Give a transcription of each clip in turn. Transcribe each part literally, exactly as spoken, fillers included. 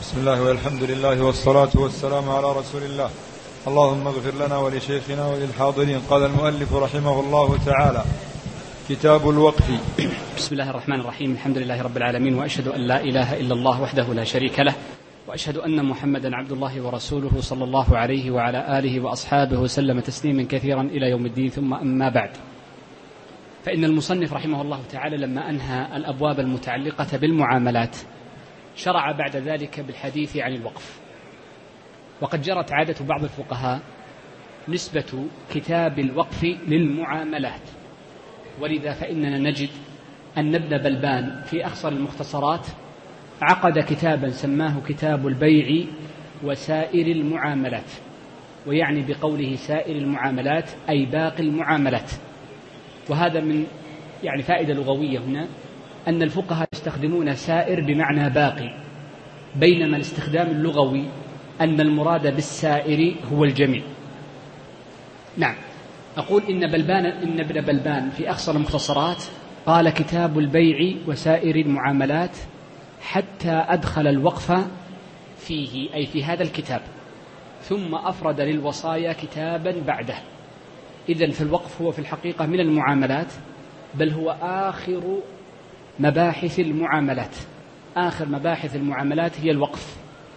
بسم الله والحمد لله والصلاة والسلام على رسول الله. اللهم اغفر لنا ولشيخنا وللحاضرين. قال المؤلف رحمه الله تعالى: كتاب الوقف. بسم الله الرحمن الرحيم. الحمد لله رب العالمين، وأشهد أن لا إله إلا الله وحده لا شريك له، وأشهد أن محمدا عبد الله ورسوله صلى الله عليه وعلى آله وأصحابه وسلم تسليما كثيرا إلى يوم الدين. ثم أما بعد، فإن المصنف رحمه الله تعالى لما أنهى الأبواب المتعلقة بالمعاملات شرع بعد ذلك بالحديث عن الوقف. وقد جرت عادة بعض الفقهاء نسبة كتاب الوقف للمعاملات، ولذا فإننا نجد أن ابن بلبان في أخصر المختصرات عقد كتابا سماه كتاب البيع وسائر المعاملات، ويعني بقوله سائر المعاملات أي باقي المعاملات. وهذا من يعني فائدة لغوية هنا، أن الفقهاء يستخدمون سائر بمعنى باقي، بينما الاستخدام اللغوي أن المراد بالسائر هو الجميع. نعم، أقول إن بلبان إن ابن بلبان في أخصر المختصرات قال كتاب البيع وسائر المعاملات حتى أدخل الوقف فيه، أي في هذا الكتاب، ثم أفرد للوصايا كتابا بعده. إذن فالوقف هو في الحقيقة من المعاملات، بل هو آخر مباحث المعاملات. آخر مباحث المعاملات هي الوقف.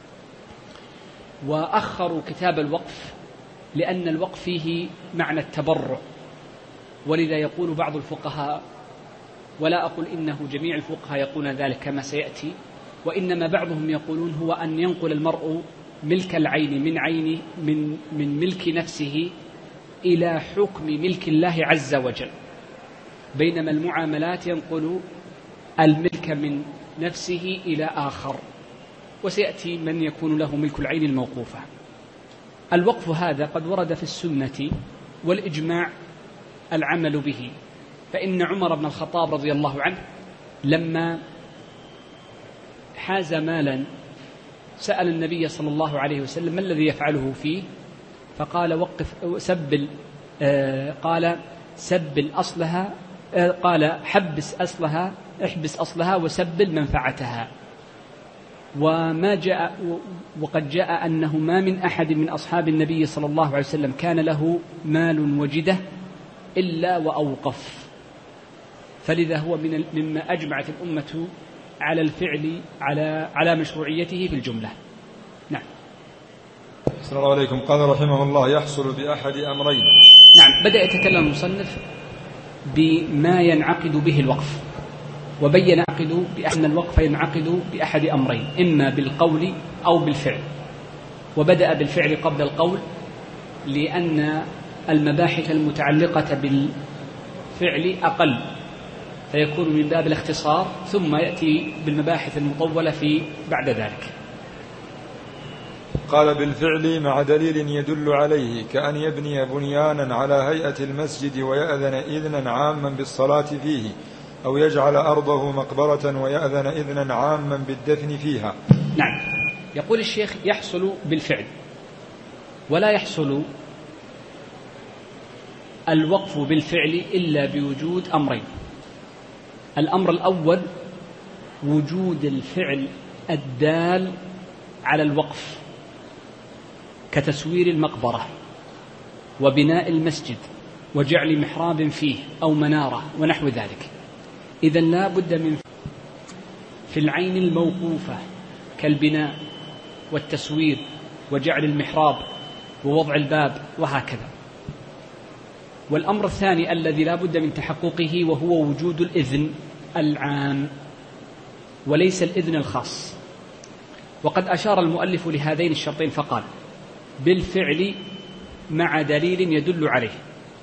وأخروا كتاب الوقف لأن الوقف فيه معنى التبرع، ولذا يقول بعض الفقهاء، ولا أقول إنه جميع الفقهاء يقولون ذلك كما سيأتي، وإنما بعضهم يقولون هو أن ينقل المرء ملك العين من عين من من ملك نفسه إلى حكم ملك الله عز وجل، بينما المعاملات ينقل الملك من نفسه إلى آخر، وسيأتي من يكون له ملك العين الموقوفة. الوقف هذا قد ورد في السنة والإجماع العمل به، فإن عمر بن الخطاب رضي الله عنه لما حاز مالا سأل النبي صلى الله عليه وسلم ما الذي يفعله فيه، فقال وقف سبل آه قال سبل أصلها آه قال حبس أصلها احبس أصلها وسبل منفعتها. وما جاء وقد جاء أنه ما من أحد من أصحاب النبي صلى الله عليه وسلم كان له مال وجده إلا وأوقف، فلذا هو من مما أجمعت الأمة على الفعل على على مشروعيته في الجملة. نعم. صلى الله عليكم. قال رحمه الله: يحصل بأحد أمرين. نعم، بدأ يتكلم المصنف بما ينعقد به الوقف، وبين ينعقد بأن الوقف ينعقد بأحد أمرين، إما بالقول أو بالفعل. وبدأ بالفعل قبل القول لأن المباحث المتعلقة بالفعل أقل، فيكون من باب الاختصار، ثم يأتي بالمباحث المطولة في بعد ذلك. قال: بالفعل مع دليل يدل عليه، كأن يبني بنيانا على هيئة المسجد ويأذن إذنا عاما بالصلاة فيه، أو يجعل أرضه مقبرة ويأذن إذنا عاما بالدفن فيها. نعم، يقول الشيخ: يحصل بالفعل، ولا يحصل الوقف بالفعل إلا بوجود أمرين. الأمر الأول وجود الفعل الدال على الوقف، كتسوير المقبرة وبناء المسجد وجعل محراب فيه أو منارة ونحو ذلك. إذن لا بد من في العين الموقوفة كالبناء والتسوير وجعل المحراب ووضع الباب وهكذا. والأمر الثاني الذي لا بد من تحققه وهو وجود الإذن العام وليس الإذن الخاص. وقد أشار المؤلف لهذين الشرطين فقال: بالفعل مع دليل يدل عليه،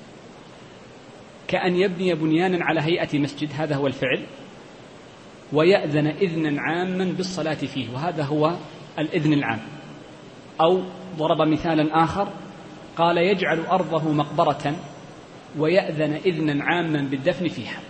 كأن يبني بنيانا على هيئة مسجد، هذا هو الفعل، ويأذن إذنا عاما بالصلاة فيه، وهذا هو الإذن العام. أو ضرب مثالا آخر قال: يجعل أرضه مقبرة ويأذن إذنا عاما بالدفن فيها.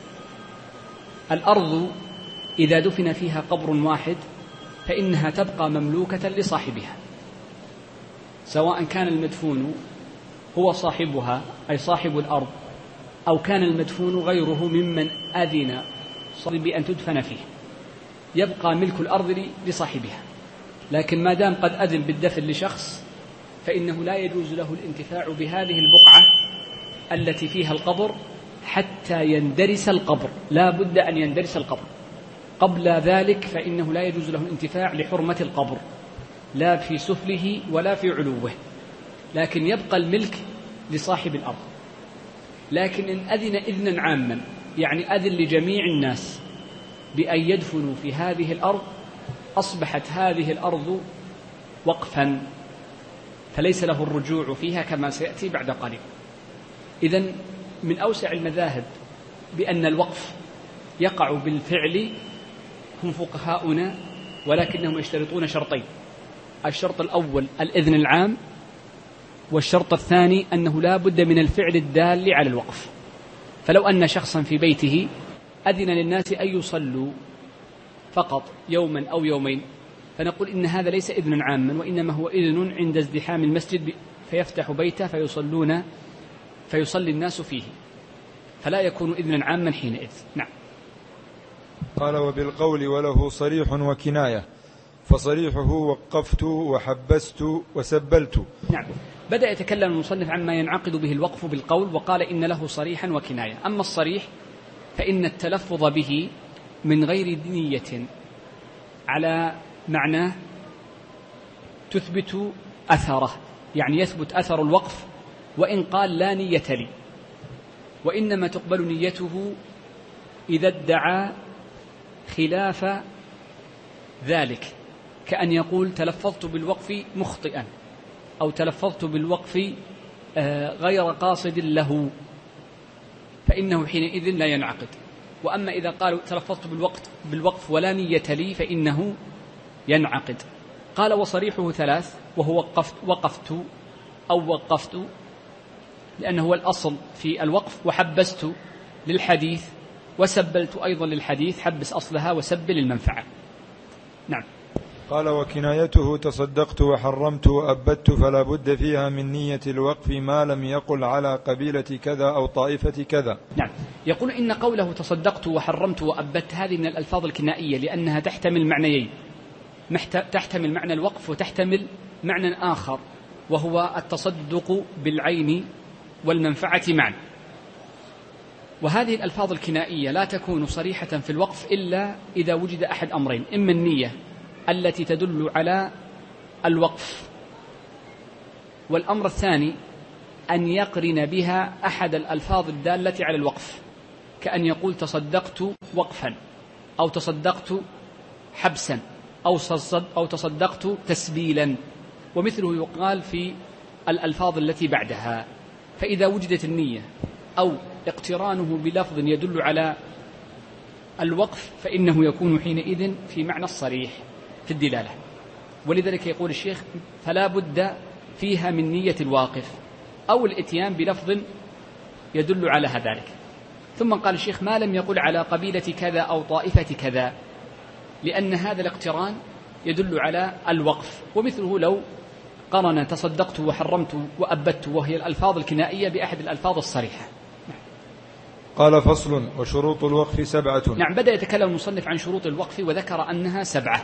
الأرض إذا دفن فيها قبر واحد فإنها تبقى مملوكة لصاحبها، سواء كان المدفون هو صاحبها أي صاحب الأرض، أو كان المدفون غيره ممن أذن بأن تدفن فيه، يبقى ملك الأرض لصاحبها. لكن ما دام قد أذن بالدفن لشخص فإنه لا يجوز له الانتفاع بهذه البقعة التي فيها القبر حتى يندرس القبر، لا بد أن يندرس القبر. قبل ذلك فإنه لا يجوز له الانتفاع لحرمة القبر، لا في سفله ولا في علوه، لكن يبقى الملك لصاحب الأرض. لكن إن أذن إذنا عاما، يعني أذن لجميع الناس بأن يدفنوا في هذه الأرض، أصبحت هذه الأرض وقفا، فليس له الرجوع فيها كما سيأتي بعد قليل. إذن من أوسع المذاهب بأن الوقف يقع بالفعل هم فقهاؤنا، ولكنهم يشترطون شرطين: الشرط الأول الإذن العام، والشرط الثاني أنه لا بد من الفعل الدال على الوقف. فلو أن شخصا في بيته أذن للناس أن يصلوا فقط يوما أو يومين، فنقول إن هذا ليس إذن عاما، وإنما هو إذن عند ازدحام المسجد فيفتح بيته فيصلون فيصلي الناس فيه، فلا يكون إذنا عاما حينئذ. نعم. قال: وبالقول وله صريح وكناية، فصريحه وقفت وحبست وسبلت. نعم. بدأ يتكلم المصنف عما ينعقد به الوقف بالقول، وقال إن له صريحا وكناية. أما الصريح فإن التلفظ به من غير نية على معناه تثبت أثره، يعني يثبت أثر الوقف وإن قال لا نية لي، وإنما تقبل نيته إذا ادعى خلاف ذلك، كأن يقول تلفظت بالوقف مخطئا، أو تلفظت بالوقف غير قاصد له، فإنه حينئذ لا ينعقد. وأما إذا قال تلفظت بالوقت بالوقف ولا نية لي فإنه ينعقد. قال: وصريحه ثلاث، وهو وقفت, وقفت أو وقفت لأنه هو الأصل في الوقف، وحبست للحديث، وسبلت أيضا للحديث، حبس أصلها وسبل المنفعة. نعم. قال: وكنايته تصدقت وحرمت وأبدت، فلا بد فيها من نية الوقف ما لم يقل على قبيلة كذا أو طائفة كذا. نعم. يقول إن قوله تصدقت وحرمت وأبدت هذه من الألفاظ الكنائية، لأنها تحتمل معنيين: تحتمل معنى الوقف وتحتمل معنى آخر، وهو التصدق بالعين والمنفعة معا. وهذه الألفاظ الكنائية لا تكون صريحة في الوقف إلا إذا وجد أحد أمرين: إما النية التي تدل على الوقف، والأمر الثاني أن يقرن بها أحد الألفاظ الدالة على الوقف، كأن يقول تصدقت وقفا، أو تصدقت حبسا، أو تصدقت تسبيلا، ومثله يقال في الألفاظ التي بعدها. فإذا وجدت النية أو اقترانه بلفظ يدل على الوقف فإنه يكون حينئذ في معنى الصريح في الدلالة. ولذلك يقول الشيخ: فلا بد فيها من نية الواقف أو الإتيان بلفظ يدل على ذلك. ثم قال الشيخ: ما لم يقل على قبيلة كذا أو طائفة كذا، لأن هذا الاقتران يدل على الوقف. ومثله لو قرن تصدقت وحرمت وأبدت، وهي الألفاظ الكنائية، بأحد الألفاظ الصريحة. قال: فصل: وشروط الوقف سبعة. نعم. بدأ يتكلم المصنف عن شروط الوقف وذكر أنها سبعة.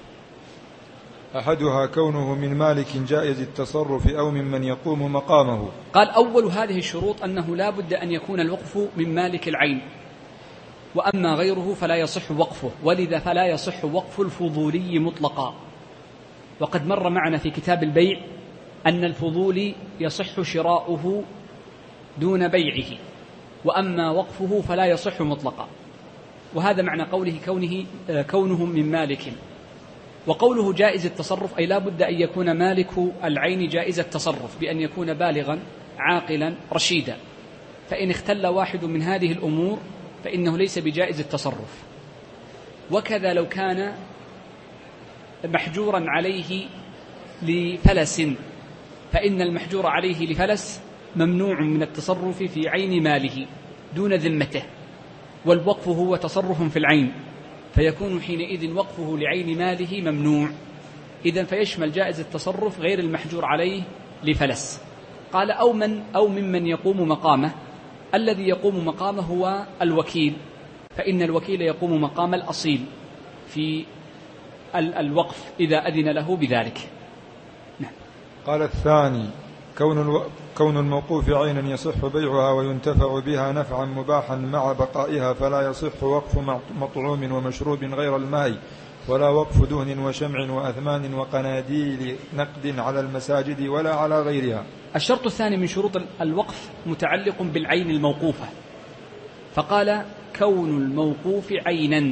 أحدها كونه من مالك جائز التصرف أو ممن يقوم مقامه. قال: أول هذه الشروط أنه لا بد أن يكون الوقف من مالك العين، وأما غيره فلا يصح وقفه، ولذا فلا يصح وقف الفضولي مطلقا. وقد مر معنا في كتاب البيع أن الفضولي يصح شراؤه دون بيعه، وأما وقفه فلا يصح مطلقا. وهذا معنى قوله كونه كونهم من مالك. وقوله جائز التصرف أي لا بد أن يكون مالك العين جائز التصرف، بأن يكون بالغا عاقلا رشيدا، فإن اختل واحد من هذه الأمور فإنه ليس بجائز التصرف. وكذا لو كان محجورا عليه لفلس، فإن المحجور عليه لفلس ممنوع من التصرف في عين ماله دون ذمته، والوقف هو تصرف في العين، فيكون حينئذ وقفه لعين ماله ممنوع. إذن فيشمل جائز التصرف غير المحجور عليه لفلس. قال: أو من أو ممن يقوم مقامه. الذي يقوم مقامه هو الوكيل، فإن الوكيل يقوم مقام الأصيل في الوقف إذا أذن له بذلك. نعم. قال الثاني: كون, الو... كون الموقوف عينا يصح بيعها وينتفع بها نفعا مباحا مع بقائها، فلا يصح وقف مطعوم ومشروب غير الماء، ولا وقف دهن وشمع وأثمان وقناديل نقد على المساجد ولا على غيرها. الشرط الثاني من شروط الوقف متعلق بالعين الموقوفة، فقال: كون الموقوف عينا،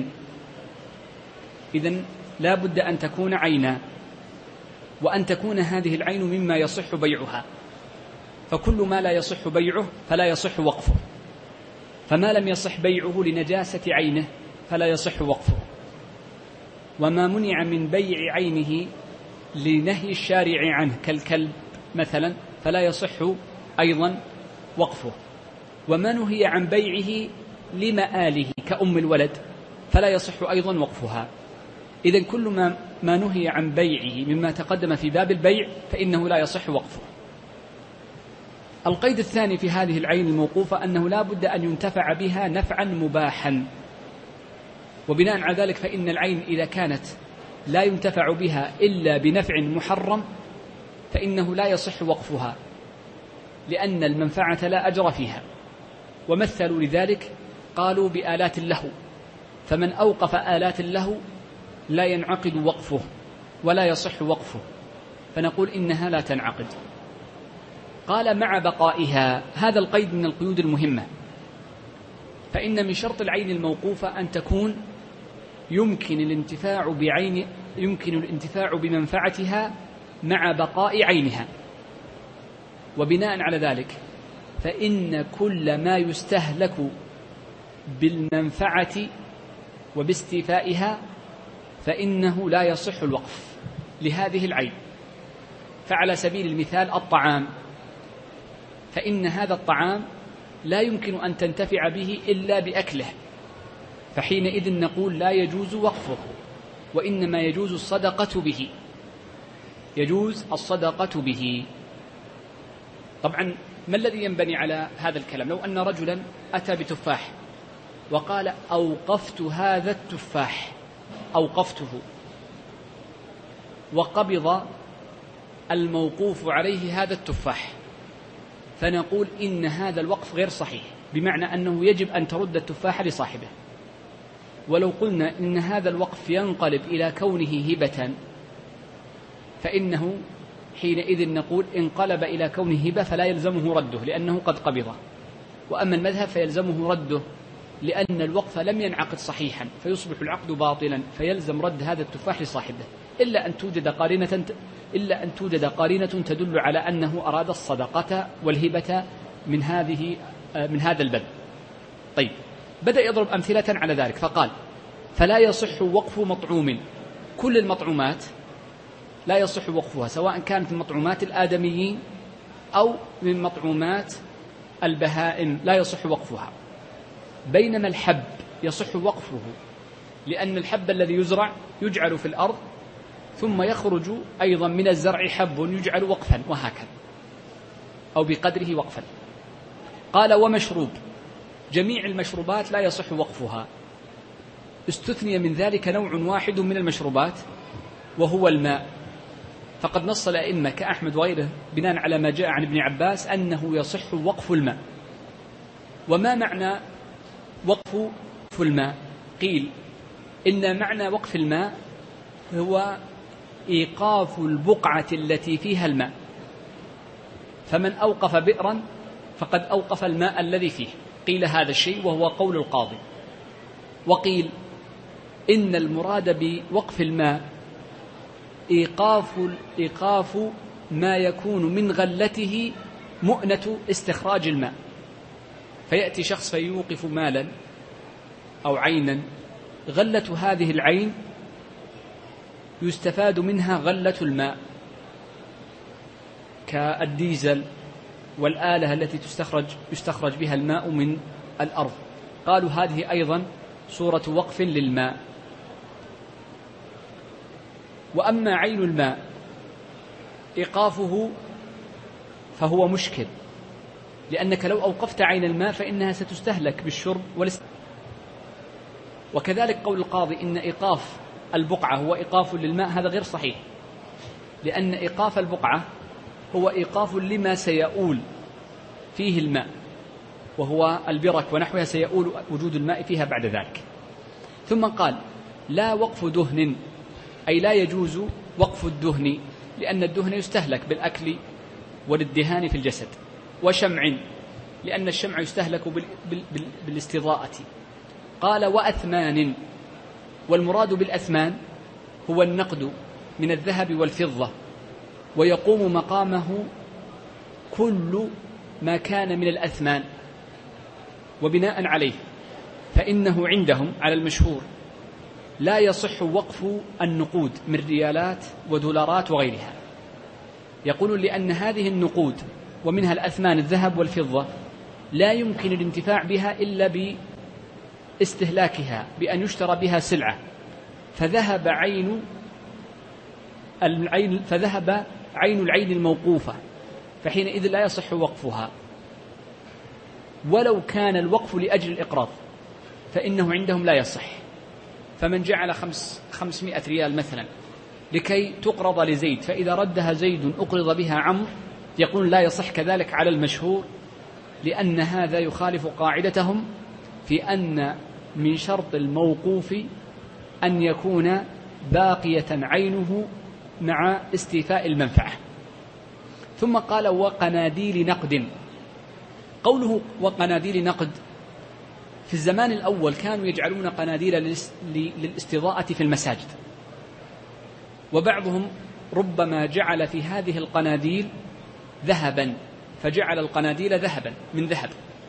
إذن لا بد أن تكون عينا، وأن تكون هذه العين مما يصح بيعها، فكل ما لا يصح بيعه فلا يصح وقفه، فما لم يصح بيعه لنجاسة عينه فلا يصح وقفه، وما منع من بيع عينه لنهي الشارع عنه كالكلب مثلا فلا يصح أيضا وقفه، وما نهي عن بيعه لمآله كأم الولد فلا يصح أيضا وقفها. إذن كل ما, ما نهي عن بيعه مما تقدم في باب البيع فإنه لا يصح وقفه. القيد الثاني في هذه العين الموقوفة أنه لا بد أن ينتفع بها نفعا مباحا، وبناء على ذلك فإن العين إذا كانت لا ينتفع بها إلا بنفع محرم فإنه لا يصح وقفها، لأن المنفعة لا أجر فيها. ومثلوا لذلك قالوا بآلات اللهو، فمن أوقف آلات اللهو لا ينعقد وقفه ولا يصح وقفه، فنقول إنها لا تنعقد. قال: مع بقائها، هذا القيد من القيود المهمة، فإن من شرط العين الموقوفة أن تكون يمكن الانتفاع بعين يمكن الانتفاع بمنفعتها مع بقاء عينها. وبناء على ذلك فإن كل ما يستهلك بالمنفعة وباستيفائها فإنه لا يصح الوقف لهذه العين. فعلى سبيل المثال الطعام، فإن هذا الطعام لا يمكن أن تنتفع به إلا بأكله، فحينئذ نقول لا يجوز وقفه، وإنما يجوز الصدقة به، يجوز الصدقة به. طبعا ما الذي ينبني على هذا الكلام؟ لو أن رجلا أتى بتفاح وقال: أوقفت هذا التفاح، أوقفته، وقبض الموقوف عليه هذا التفاح، فنقول إن هذا الوقف غير صحيح، بمعنى أنه يجب أن ترد التفاح لصاحبه. ولو قلنا إن هذا الوقف ينقلب إلى كونه هبة فإنه حينئذ نقول انقلب إلى كونه هبة فلا يلزمه رده لأنه قد قبضه. وأما المذهب فيلزمه رده لأن الوقف لم ينعقد صحيحا فيصبح العقد باطلا، فيلزم رد هذا التفاح لصاحبه، إلا أن توجد قارنة إلا أن توجد قارنة تدل على أنه أراد الصدقة والهبة من هذه من هذا الباب. طيب، بدأ يضرب أمثلة على ذلك فقال: فلا يصح وقف مطعوم، كل المطعومات لا يصح وقفها، سواء كانت من مطعومات الآدميين أو من مطعومات البهائم لا يصح وقفها، بينما الحب يصح وقفه، لأن الحب الذي يزرع يجعل في الأرض ثم يخرج أيضا من الزرع حب يجعل وقفا، وهكذا أو بقدره وقفا. قال: ومشروب، جميع المشروبات لا يصح وقفها، استثني من ذلك نوع واحد من المشروبات وهو الماء، فقد نص الأئمة كأحمد وغيره بناء على ما جاء عن ابن عباس أنه يصح وقف الماء. وما معنى وقف الماء؟ قيل إن معنى وقف الماء هو إيقاف البقعة التي فيها الماء، فمن أوقف بئرا فقد أوقف الماء الذي فيه. قيل هذا الشيء وهو قول القاضي. وقيل إن المراد بوقف الماء إيقاف, إيقاف ما يكون من غلته مؤنة استخراج الماء، فيأتي شخص فيوقف مالا أو عينا، غلة هذه العين يستفاد منها غلة الماء كالديزل والآلة التي تستخرج يستخرج بها الماء من الأرض. قالوا هذه أيضا صورة وقف للماء. وأما عين الماء إيقافه فهو مشكل، لأنك لو أوقفت عين الماء فإنها ستستهلك بالشرب والاستهلاك. وكذلك قول القاضي إن إيقاف البقعة هو إيقاف للماء هذا غير صحيح، لأن إيقاف البقعة هو إيقاف لما سيؤول فيه الماء، وهو البرك ونحوها سيؤول وجود الماء فيها بعد ذلك. ثم قال لا وقف دهن، أي لا يجوز وقف الدهن، لأن الدهن يستهلك بالأكل والادهان في الجسد، وشمع، لأن الشمع يستهلك بالاستضاءة. قال وأثمان، والمراد بالأثمان هو النقد من الذهب والفضة، ويقوم مقامه كل ما كان من الأثمان. وبناء عليه فإنه عندهم على المشهور لا يصح وقف النقود من ريالات ودولارات وغيرها. يقولون لأن هذه النقود ومنها الأثمان الذهب والفضة لا يمكن الانتفاع بها إلا باستهلاكها، بأن يشترى بها سلعة، فذهب عين العين فذهب عين العين الموقوفة، فحينئذ لا يصح وقفها، ولو كان الوقف لأجل الإقراض فإنه عندهم لا يصح. فمن جعل خمس خمسمائة ريال مثلا لكي تقرض لزيد، فإذا ردها زيد أقرض بها عمرو، يقول لا يصح كذلك على المشهور، لأن هذا يخالف قاعدتهم في أن من شرط الموقوف أن يكون باقية عينه مع استيفاء المنفعة. ثم قال وقناديل نقد. قوله وقناديل نقد، في الزمان الأول كانوا يجعلون قناديل للاستضاءة في المساجد، وبعضهم ربما جعل في هذه القناديل ذهبا، فجعل القناديل ذهبا من ذهب.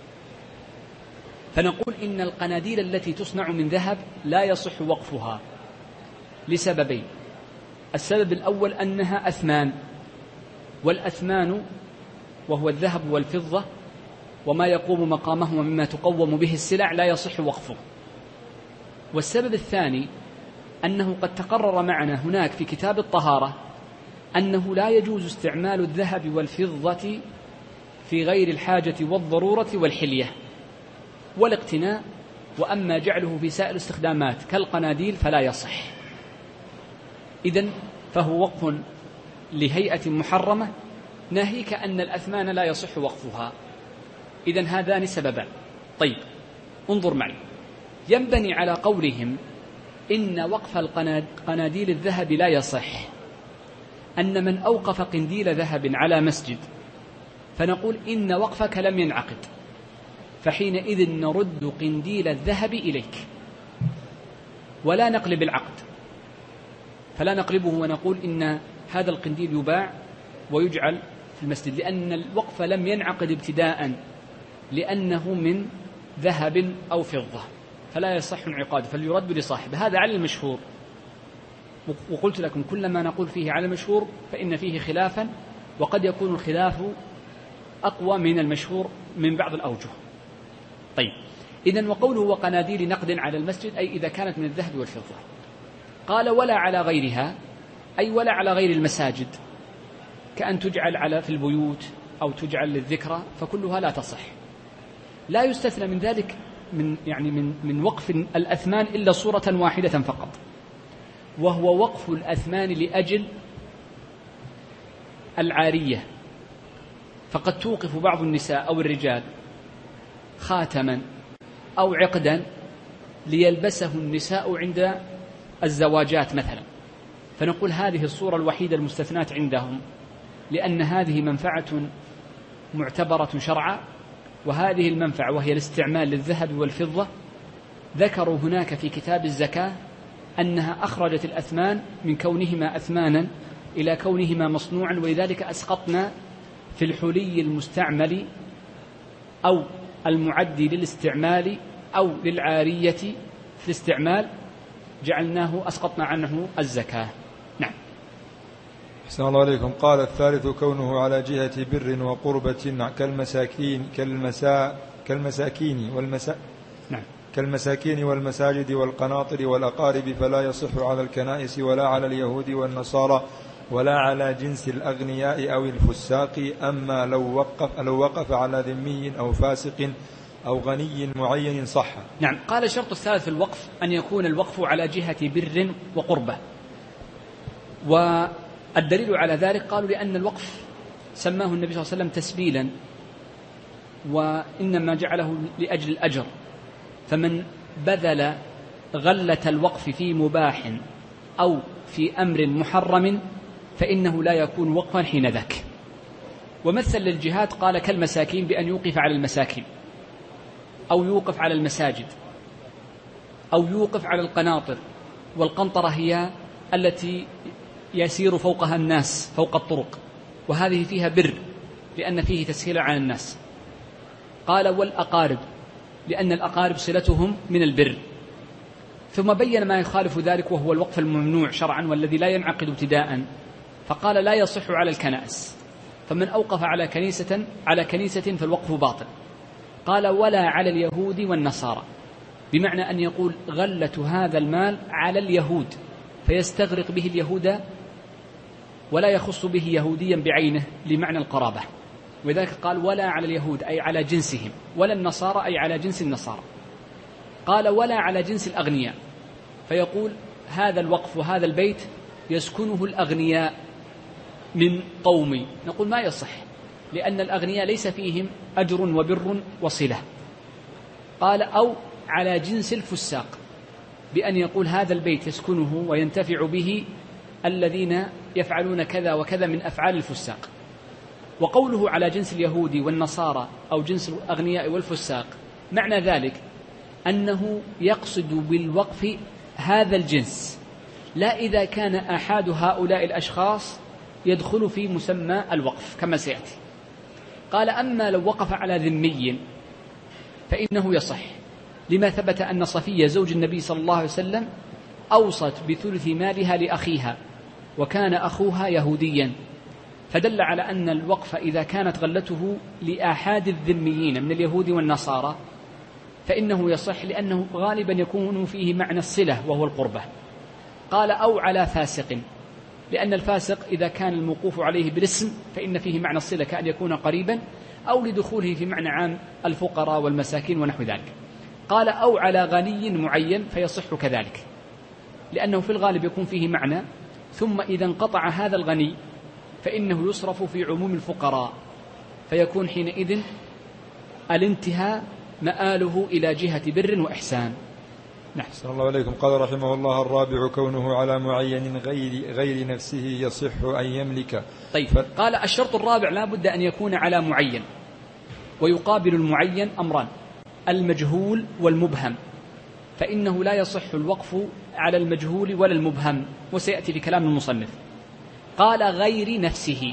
فنقول إن القناديل التي تصنع من ذهب لا يصح وقفها لسببين. السبب الأول أنها أثمان، والأثمان وهو الذهب والفضة وما يقوم مقامهما مما تقوم به السلع لا يصح وقفه. والسبب الثاني أنه قد تقرر معنا هناك في كتاب الطهارة أنه لا يجوز استعمال الذهب والفضة في غير الحاجة والضرورة والحلية والاقتناء، وأما جعله في سائر الاستخدامات كالقناديل فلا يصح. إذن فهو وقف لهيئة محرمة، ناهيك أن الأثمان لا يصح وقفها. إذن هذان سببان. طيب انظر معي، ينبني على قولهم إن وقف القناديل الذهب لا يصح أن من أوقف قنديل ذهب على مسجد فنقول إن وقفك لم ينعقد، فحينئذ نرد قنديل الذهب إليك ولا نقلب العقد، فلا نقلبه ونقول إن هذا القنديل يباع ويجعل في المسجد، لأن الوقف لم ينعقد ابتداء، لأنه من ذهب أو فضة، فلا يصح انعقاده، فليرد لصاحبه. هذا على المشهور، وقلت لكم كل ما نقول فيه على المشهور فإن فيه خلافا، وقد يكون الخلاف أقوى من المشهور من بعض الأوجه. طيب إذن وقوله وقناديل نقد على المسجد أي إذا كانت من الذهب والفضة. قال ولا على غيرها، أي ولا على غير المساجد، كأن تجعل على في البيوت أو تجعل للذكرى، فكلها لا تصح. لا يستثنى من ذلك من يعني من من وقف الأثمان إلا صورة واحدة فقط، وهو وقف الأثمان لأجل العارية. فقد توقف بعض النساء أو الرجال خاتما أو عقدا ليلبسه النساء عند الزواجات مثلا، فنقول هذه الصورة الوحيدة المستثناة عندهم، لأن هذه منفعة معتبرة شرعا، وهذه المنفعة وهي الاستعمال للذهب والفضة ذكروا هناك في كتاب الزكاة أنها أخرجت الأثمان من كونهما أثمانا إلى كونهما مصنوعا، ولذلك أسقطنا في الحلي المستعمل أو المعدي للاستعمال أو للعارية في الاستعمال، جعلناه أسقطنا عنه الزكاة. نعم. أحسن الله عليكم. قال الثالث كونه على جهة بر وقربة كالمساكين كالمسا كالمساكين والمسا نعم. كالمساكين والمساجد والقناطر والأقارب، فلا يصح على الكنائس ولا على اليهود والنصارى ولا على جنس الأغنياء أو الفساق. أما لو وقف, لو وقف على ذمي أو فاسق أو غني معين صح. نعم. قال الشرط الثالث في الوقف أن يكون الوقف على جهة بر وقربة. والدليل على ذلك قالوا لأن الوقف سماه النبي صلى الله عليه وسلم تسبيلا، وإنما جعله لأجل الأجر، فمن بذل غلة الوقف في مباح أو في أمر محرم فإنه لا يكون وقفا حين ذاك. ومثل للجهاد قال كالمساكين بأن يوقف على المساكين، أو يوقف على المساجد، أو يوقف على القناطر. والقنطرة هي التي يسير فوقها الناس فوق الطرق، وهذه فيها بر لأن فيه تسهيل على الناس. قال والأقارب لأن الأقارب صلتهم من البر. ثم بين ما يخالف ذلك وهو الوقف الممنوع شرعا والذي لا ينعقد ابتداء، فقال لا يصح على الكنائس، فمن أوقف على كنيسة على كنيسة فالوقف باطل. قال ولا على اليهود والنصارى، بمعنى أن يقول غلة هذا المال على اليهود فيستغرق به اليهود ولا يخص به يهوديا بعينه لمعنى القرابة، وذلك قال ولا على اليهود أي على جنسهم، ولا النصارى أي على جنس النصارى. قال ولا على جنس الأغنياء، فيقول هذا الوقف وهذا البيت يسكنه الأغنياء من قومي، نقول ما يصح لأن الأغنياء ليس فيهم أجر وبر وصلة. قال أو على جنس الفساق، بأن يقول هذا البيت يسكنه وينتفع به الذين يفعلون كذا وكذا من أفعال الفساق. وقوله على جنس اليهود والنصارى أو جنس الأغنياء والفساق معنى ذلك أنه يقصد بالوقف هذا الجنس، لا إذا كان أحد هؤلاء الأشخاص يدخل في مسمى الوقف كما سيأتي. قال أما لو وقف على ذمي فإنه يصح، لما ثبت أن صفية زوج النبي صلى الله عليه وسلم أوصت بثلث مالها لأخيها وكان أخوها يهوديا، فدل على أن الوقف إذا كانت غلته لآحاد الذميين من اليهود والنصارى فإنه يصح، لأنه غالبا يكون فيه معنى الصلة وهو القربة. قال أو على فاسق، لأن الفاسق إذا كان الموقوف عليه بالاسم فإن فيه معنى الصلة كأن يكون قريبا، أو لدخوله في معنى عام الفقراء والمساكين ونحو ذلك. قال أو على غني معين فيصح كذلك، لأنه في الغالب يكون فيه معنى، ثم إذا انقطع هذا الغني فإنه يصرف في عموم الفقراء، فيكون حينئذ الانتهاء مآله إلى جهة بر وإحسان. نعم. صلى الله عليكم. قال رحمه الله الرابع كونه على معين غير, غير نفسه يصح أن يملك. طيب ف... قال الشرط الرابع لا بد أن يكون على معين، ويقابل المعين أمران: المجهول والمبهم، فإنه لا يصح الوقف على المجهول ولا المبهم، وسيأتي في كلام المصنف. قال غير نفسه،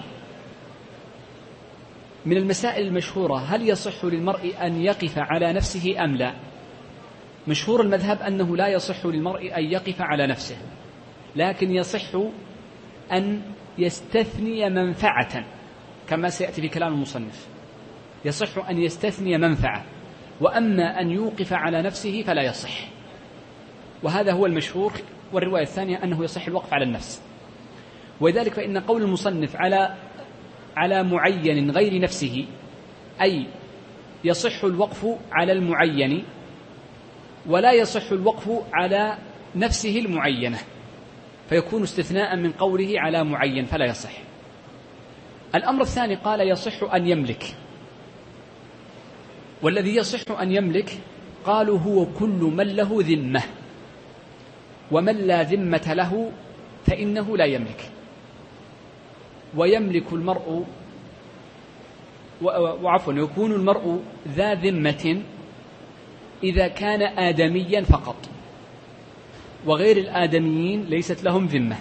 من المسائل المشهورة هل يصح للمرء أن يقف على نفسه أم لا؟ مشهور المذهب أنه لا يصح للمرء أن يقف على نفسه، لكن يصح أن يستثني منفعة كما سيأتي في كلام المصنف، يصح أن يستثني منفعة، وأما أن يوقف على نفسه فلا يصح، وهذا هو المشهور. والرواية الثانية أنه يصح الوقف على النفس، وذلك فإن قول المصنف على على معين غير نفسه أي يصح الوقف على المعين ولا يصح الوقف على نفسه المعينة، فيكون استثناء من قوله على معين فلا يصح. الأمر الثاني قال يصح أن يملك، والذي يصح أن يملك قالوا هو كل من له ذمة، ومن لا ذمة له فإنه لا يملك. ويملك المرء وعفوا يكون المرء ذا ذمة إذا كان آدميا فقط، وغير الآدميين ليست لهم ذمة.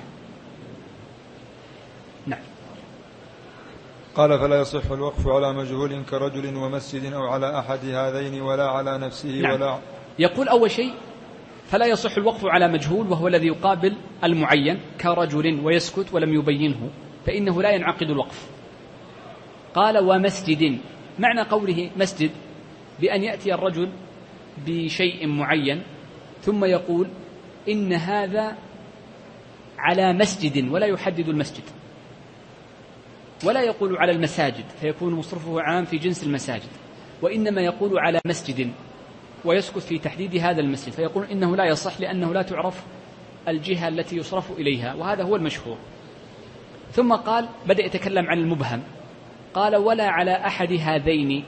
نعم. قال فلا يصح الوقف على مجهول كرجل ومسجد أو على أحد هذين ولا على نفسه. نعم. ولا يقول أول شيء فلا يصح الوقف على مجهول وهو الذي يقابل المعين كرجل ويسكت ولم يبينه، فإنه لا ينعقد الوقف. قال ومسجد، معنى قوله مسجد بأن يأتي الرجل بشيء معين ثم يقول إن هذا على مسجد ولا يحدد المسجد، ولا يقول على المساجد فيكون مصرفه عام في جنس المساجد، وإنما يقول على مسجد ويسكت في تحديد هذا المسجد، فيقول إنه لا يصح لأنه لا تعرف الجهة التي يصرف إليها، وهذا هو المشهور. ثم قال بدأ يتكلم عن المبهم، قال ولا على أحد هذين،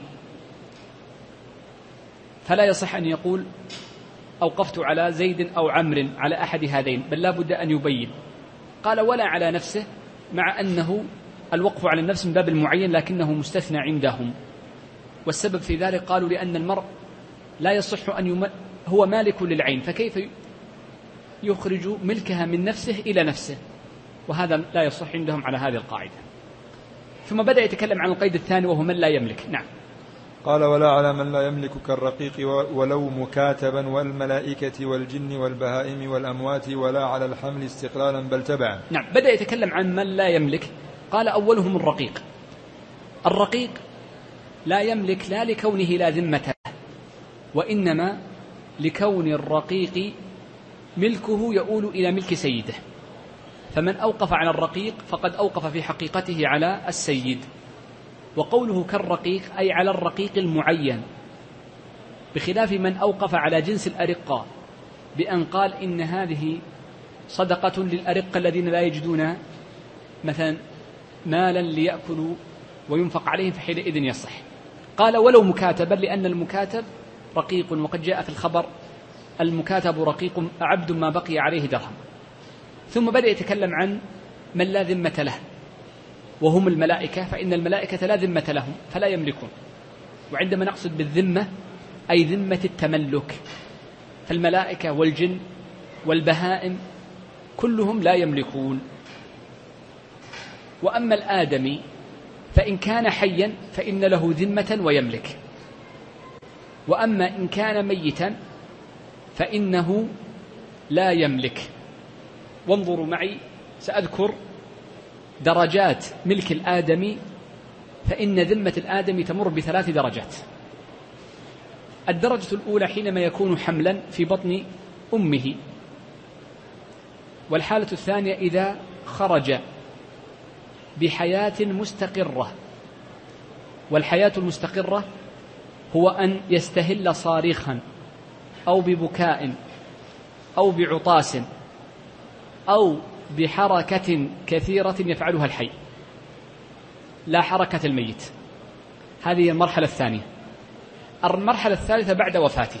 فلا يصح أن يقول أوقفت على زيد أو عمرو على أحد هذين، بل لا بد أن يبين. قال ولا على نفسه، مع أنه الوقف على النفس من باب المعين لكنه مستثنى عندهم، والسبب في ذلك قالوا لأن المرء لا يصح أن يم... هو مالك للعين، فكيف يخرج ملكها من نفسه إلى نفسه، وهذا لا يصح عندهم على هذه القاعدة. ثم بدأ يتكلم عن القيد الثاني وهو من لا يملك. نعم. قال ولا على من لا يملك كالرقيق ولو مكاتبا والملائكة والجن والبهائم والأموات، ولا على الحمل استقلالا بل تبعا. نعم، بدأ يتكلم عن من لا يملك. قال أولهم الرقيق. الرقيق لا يملك لا لكونه لا ذمة له، وإنما لكون الرقيق ملكه يؤول إلى ملك سيده، فمن أوقف على الرقيق فقد أوقف في حقيقته على السيد. وقوله كالرقيق أي على الرقيق المعين، بخلاف من أوقف على جنس الأرقاء بأن قال إن هذه صدقة للأرقة الذين لا يجدون مثلا مالا ليأكلوا وينفق عليهم، فحينئذ يصح. قال ولو مكاتبا، لأن المكاتب رقيق، وقد جاء في الخبر المكاتب رقيق عبد ما بقي عليه درهم. ثم بدأ يتكلم عن من لا ذمة له، وهم الملائكة، فإن الملائكة لا ذمة لهم فلا يملكون. وعندما نقصد بالذمة أي ذمة التملك، فالملائكة والجن والبهائم كلهم لا يملكون. وأما الآدمي فإن كان حيا فإن له ذمة ويملك، وأما إن كان ميتا فإنه لا يملك. وانظروا معي، سأذكر درجات ملك الآدمي، فإن ذمة الآدمي تمر بثلاث درجات. الدرجة الأولى حينما يكون حملا في بطن أمه، والحالة الثانية إذا خرج بحياة مستقرة، والحياة المستقرة هو أن يستهل صارخا أو ببكاء أو بعطاس أو بحركة كثيرة يفعلها الحي، لا حركة الميت. هذه المرحلة الثانية. المرحلة الثالثة بعد وفاته.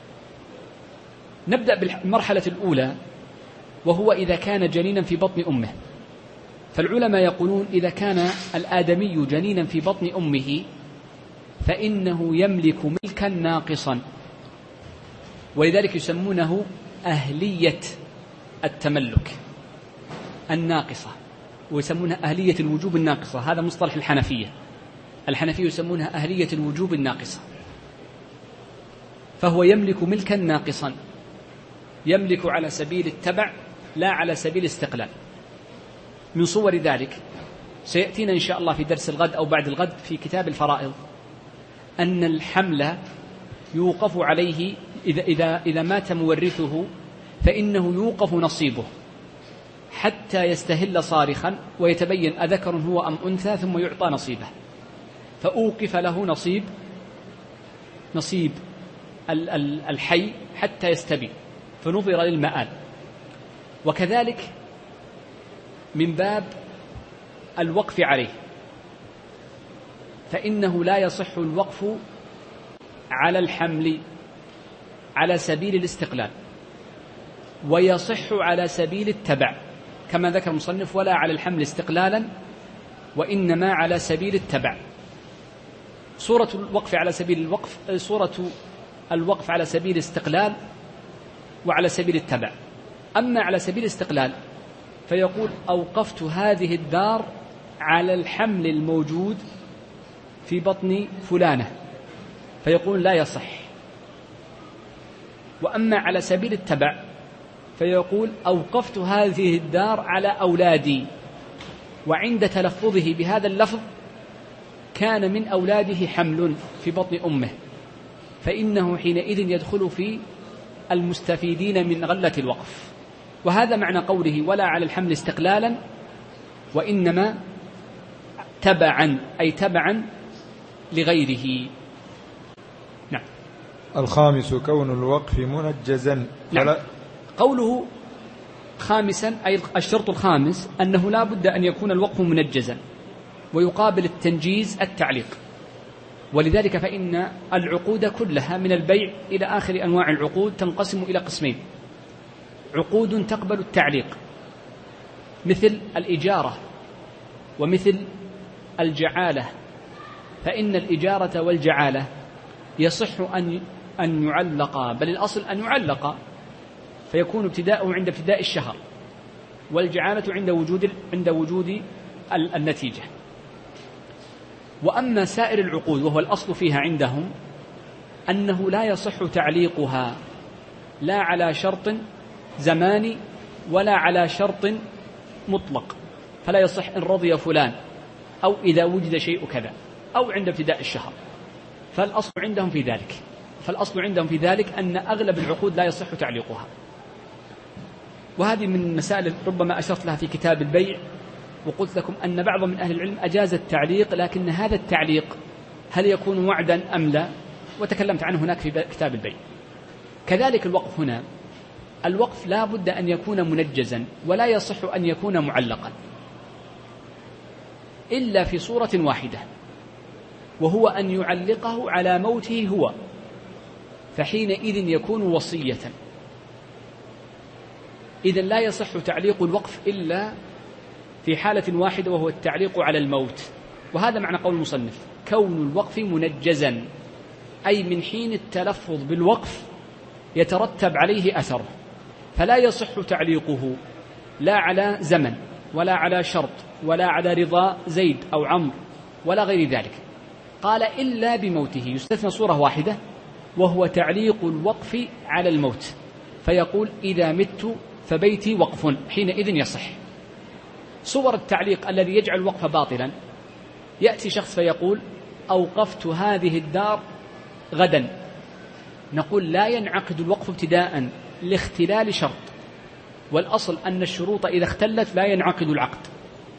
نبدأ بالمرحلة الأولى، وهو إذا كان جنينا في بطن أمه. فالعلماء يقولون إذا كان الآدمي جنينا في بطن أمه فإنه يملك ملكا ناقصا، ولذلك يسمونه أهلية التملك الناقصة، ويسمونها أهلية الوجوب الناقصة. هذا مصطلح الحنفية. الحنفية يسمونها أهلية الوجوب الناقصة. فهو يملك ملكا ناقصا، يملك على سبيل التبع لا على سبيل الاستقلال. من صور ذلك سيأتينا إن شاء الله في درس الغد أو بعد الغد في كتاب الفرائض أن الحمل يوقف عليه إذا, إذا, إذا مات مورثه فإنه يوقف نصيبه حتى يستهل صارخا ويتبين أذكر هو أم أنثى، ثم يعطى نصيبه. فأوقف له نصيب نصيب الحي حتى يستبين، فنظر للمآل. وكذلك من باب الوقف عليه، فإنه لا يصح الوقف على الحمل على سبيل الاستقلال، ويصح على سبيل التبع كما ذكر المصنف، ولا على الحمل استقلالا وإنما على سبيل التبع. صورة الوقف على سبيل الوقف صورة الوقف على سبيل الاستقلال وعلى سبيل التبع. أما على سبيل الاستقلال فيقول أوقفت هذه الدار على الحمل الموجود في بطن فلانة، فيقول لا يصح. وأما على سبيل التبع فيقول أوقفت هذه الدار على أولادي، وعند تلفظه بهذا اللفظ كان من أولاده حمل في بطن أمه، فإنه حينئذ يدخل في المستفيدين من غلة الوقف. وهذا معنى قوله ولا على الحمل استقلالا وإنما تبعا، أي تبعا لغيره. الخامس كون الوقف منجزا. نعم. قوله خامسا أي الشرط الخامس أنه لا بد أن يكون الوقف منجزا، ويقابل التنجيز التعليق. ولذلك فإن العقود كلها من البيع إلى آخر أنواع العقود تنقسم إلى قسمين: عقود تقبل التعليق مثل الإجارة ومثل الجعالة، فإن الإجارة والجعالة يصح أن أن يعلقا، بل الأصل أن يعلقا، فيكون ابتداءه عند ابتداء الشهر، والجعالة عند وجود عند وجود النتيجة. وأما سائر العقود وهو الأصل فيها عندهم أنه لا يصح تعليقها لا على شرط زماني ولا على شرط مطلق، فلا يصح إن رضي فلان أو إذا وجد شيء كذا أو عند ابتداء الشهر، فالأصل عندهم في ذلك فالأصل عندهم في ذلك أن أغلب العقود لا يصح تعليقها. وهذه من المسائل ربما أشرت لها في كتاب البيع، وقلت لكم أن بعض من أهل العلم أجاز التعليق، لكن هذا التعليق هل يكون وعدا أم لا؟ وتكلمت عنه هناك في كتاب البيع. كذلك الوقف هنا، الوقف لا بد أن يكون منجزا، ولا يصح أن يكون معلقا إلا في صورة واحدة، وهو أن يعلقه على موته هو، فحينئذ يكون وصية. إذن لا يصح تعليق الوقف إلا في حالة واحدة، وهو التعليق على الموت. وهذا معنى قول المصنف: كون الوقف منجزا، أي من حين التلفظ بالوقف يترتب عليه أثر، فلا يصح تعليقه لا على زمن ولا على شرط ولا على رضا زيد أو عمرو ولا غير ذلك. قال إلا بموته، يستثنى صورة واحدة وهو تعليق الوقف على الموت، فيقول: إذا مت فبيتي وقف، حينئذ يصح. صور التعليق الذي يجعل الوقف باطلا: يأتي شخص فيقول: أوقفت هذه الدار غدا، نقول لا ينعقد الوقف ابتداء لاختلال شرط، والأصل أن الشروط إذا اختلت لا ينعقد العقد،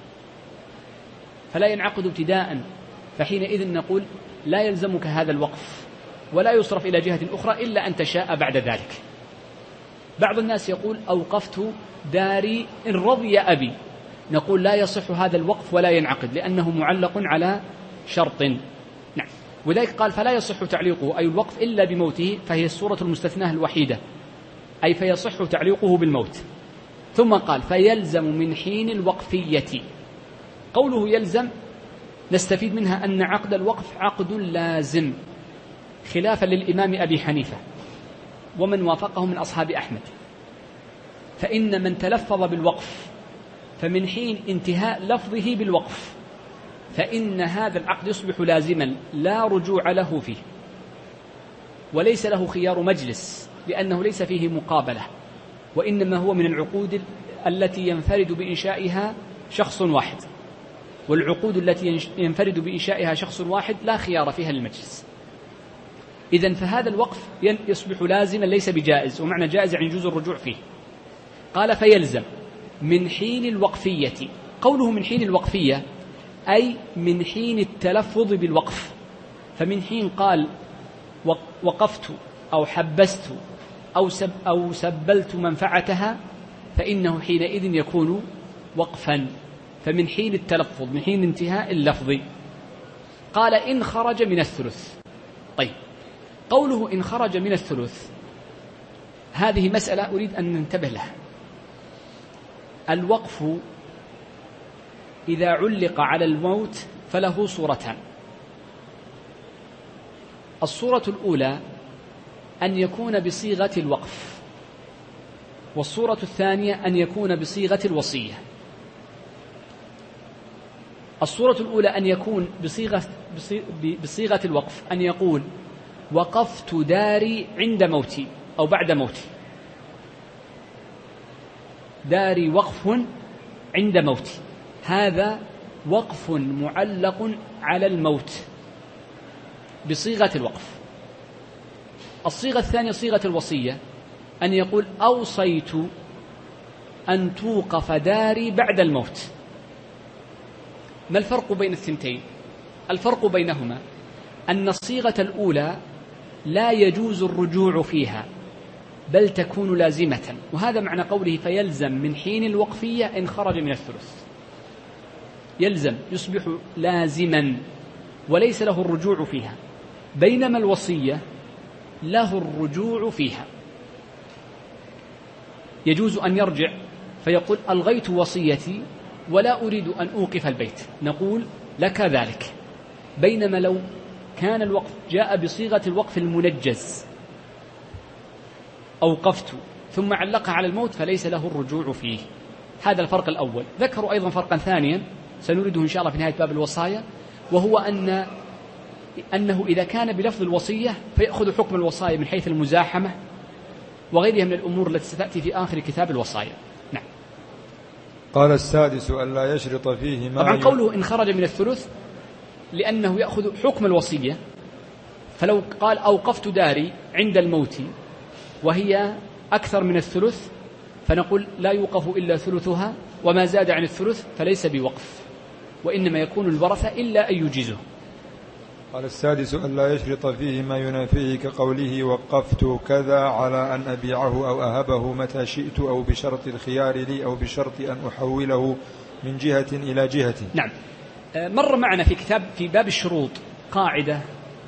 فلا ينعقد ابتداء، فحينئذ نقول لا يلزمك هذا الوقف ولا يصرف إلى جهة أخرى إلا أن تشاء بعد ذلك. بعض الناس يقول: أوقفت داري إن رضي أبي، نقول لا يصح هذا الوقف ولا ينعقد، لأنه معلق على شرط. نعم. وذلك قال: فلا يصح تعليقه أي الوقف إلا بموته، فهي الصورة المستثناة الوحيدة، أي فيصح تعليقه بالموت. ثم قال: فيلزم من حين الوقفية. قوله يلزم نستفيد منها أن عقد الوقف عقد لازم، خلافا للإمام أبي حنيفة ومن وافقه من أصحاب أحمد، فإن من تلفظ بالوقف فمن حين انتهاء لفظه بالوقف فإن هذا العقد يصبح لازما لا رجوع له فيه، وليس له خيار مجلس، لأنه ليس فيه مقابلة، وإنما هو من العقود التي ينفرد بإنشائها شخص واحد، والعقود التي ينفرد بإنشائها شخص واحد لا خيار فيها للمجلس. إذن فهذا الوقف يصبح لازما ليس بجائز، ومعنى جائز يعني يجوز الرجوع فيه. قال: فيلزم من حين الوقفية. قوله من حين الوقفية أي من حين التلفظ بالوقف، فمن حين قال وقفت أو حبست أو, سب أو سبلت منفعتها فإنه حينئذ يكون وقفا، فمن حين التلفظ، من حين انتهاء اللفظ. قال: إن خرج من الثلث. طيب، قوله إن خرج من الثلث هذه مسألة أريد أن ننتبه لها. الوقف إذا علق على الموت فله صورتان: الصورة الأولى أن يكون بصيغة الوقف، والصورة الثانية أن يكون بصيغة الوصية. الصورة الأولى أن يكون بصيغة, بصيغة الوقف، أن يقول: وقفت داري عند موتي أو بعد موتي، داري وقف عند موتي، هذا وقف معلق على الموت بصيغة الوقف. الصيغة الثانية صيغة الوصية، أن يقول: أوصيت أن توقف داري بعد الموت. ما الفرق بين الثنتين؟ الفرق بينهما أن الصيغة الأولى لا يجوز الرجوع فيها بل تكون لازمة، وهذا معنى قوله فيلزم من حين الوقفية إن خرج من الثلث، يلزم يصبح لازما وليس له الرجوع فيها، بينما الوصية له الرجوع فيها. يجوز أن يرجع فيقول ألغيت وصيتي ولا أريد أن أوقف البيت، نقول لك ذلك، بينما لو كان الوقف جاء بصيغة الوقف المنجز أوقفت ثم علقها على الموت فليس له الرجوع فيه. هذا الفرق الأول. ذكروا أيضا فرقا ثانيا سنريده إن شاء الله في نهاية باب الوصايا، وهو أن أنه إذا كان بلفظ الوصية فيأخذ حكم الوصايا من حيث المزاحمة وغيرها من الأمور التي ستأتي في آخر كتاب الوصايا. نعم. قال السادس ألا يشرط فيه ما طبعا قوله إن خرج من الثلث لأنه يأخذ حكم الوصية، فلو قال أوقفت داري عند الموت وهي أكثر من الثلث فنقول لا يوقف إلا ثلثها، وما زاد عن الثلث فليس بوقف، وإنما يكون الورثة إلا أن يجيزه. قال السادس ألا يشرط فيه ما ينافيه كقوله وقفت كذا على أن أبيعه أو أهبه متى شئت، أو بشرط الخيار لي، أو بشرط أن أحوله من جهة إلى جهة. نعم. مر معنا في كتاب في باب الشروط قاعدة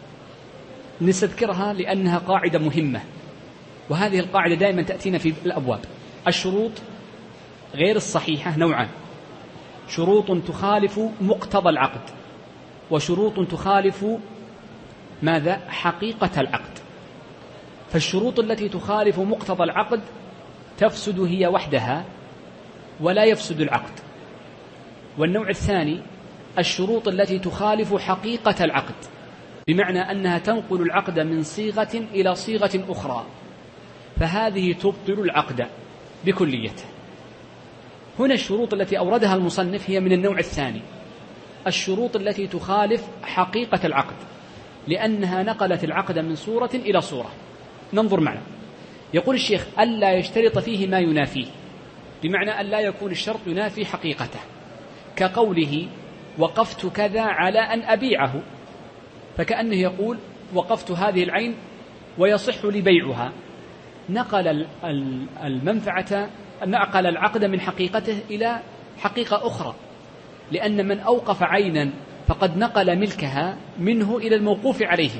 نستذكرها لأنها قاعدة مهمة، وهذه القاعدة دائما تأتينا في الأبواب. الشروط غير الصحيحة نوعان: شروط تخالف مقتضى العقد، وشروط تخالف ماذا؟ حقيقة العقد. فالشروط التي تخالف مقتضى العقد تفسد هي وحدها ولا يفسد العقد. والنوع الثاني الشروط التي تخالف حقيقة العقد، بمعنى أنها تنقل العقد من صيغة إلى صيغة أخرى، فهذه تبطل العقد بكليته. هنا الشروط التي أوردها المصنف هي من النوع الثاني، الشروط التي تخالف حقيقة العقد، لأنها نقلت العقد من صورة إلى صورة. ننظر معنا. يقول الشيخ ألا يشترط فيه ما ينافيه، بمعنى ألا يكون الشرط ينافي حقيقته، كقوله وقفت كذا على أن أبيعه، فكأنه يقول وقفت هذه العين ويصح لي بيعها، نقل المنفعة نقل العقد من حقيقته إلى حقيقة أخرى، لأن من أوقف عينا فقد نقل ملكها منه إلى الموقوف عليه،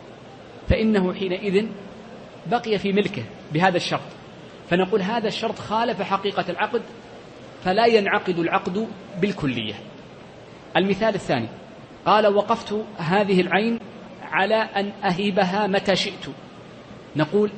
فإنه حينئذ بقي في ملكه بهذا الشرط، فنقول هذا الشرط خالف حقيقة العقد فلا ينعقد العقد بالكلية. المثال الثاني قال وقفت هذه العين على أن أهيبها متى شئت، نقول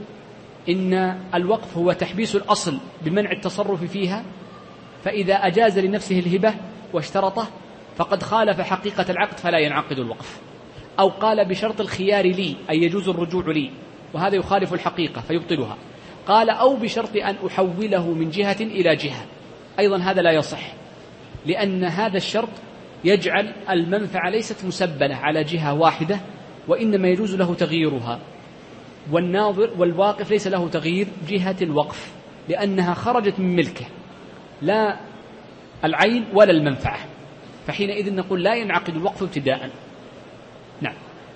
إن الوقف هو تحبيس الأصل بمنع التصرف فيها، فإذا أجاز لنفسه الهبة واشترطه فقد خالف حقيقة العقد فلا ينعقد الوقف. أو قال بشرط الخيار لي أي يجوز الرجوع لي، وهذا يخالف الحقيقة فيبطلها. قال أو بشرط أن أحوله من جهة إلى جهة، أيضا هذا لا يصح، لأن هذا الشرط يجعل المنفعة ليست مسبلة على جهة واحدة، وإنما يجوز له تغييرها، والناظر والواقف ليس له تغيير جهة الوقف لأنها خرجت من ملكه، لا العين ولا المنفعة، فحينئذ نقول لا ينعقد الوقف ابتداء. نعم.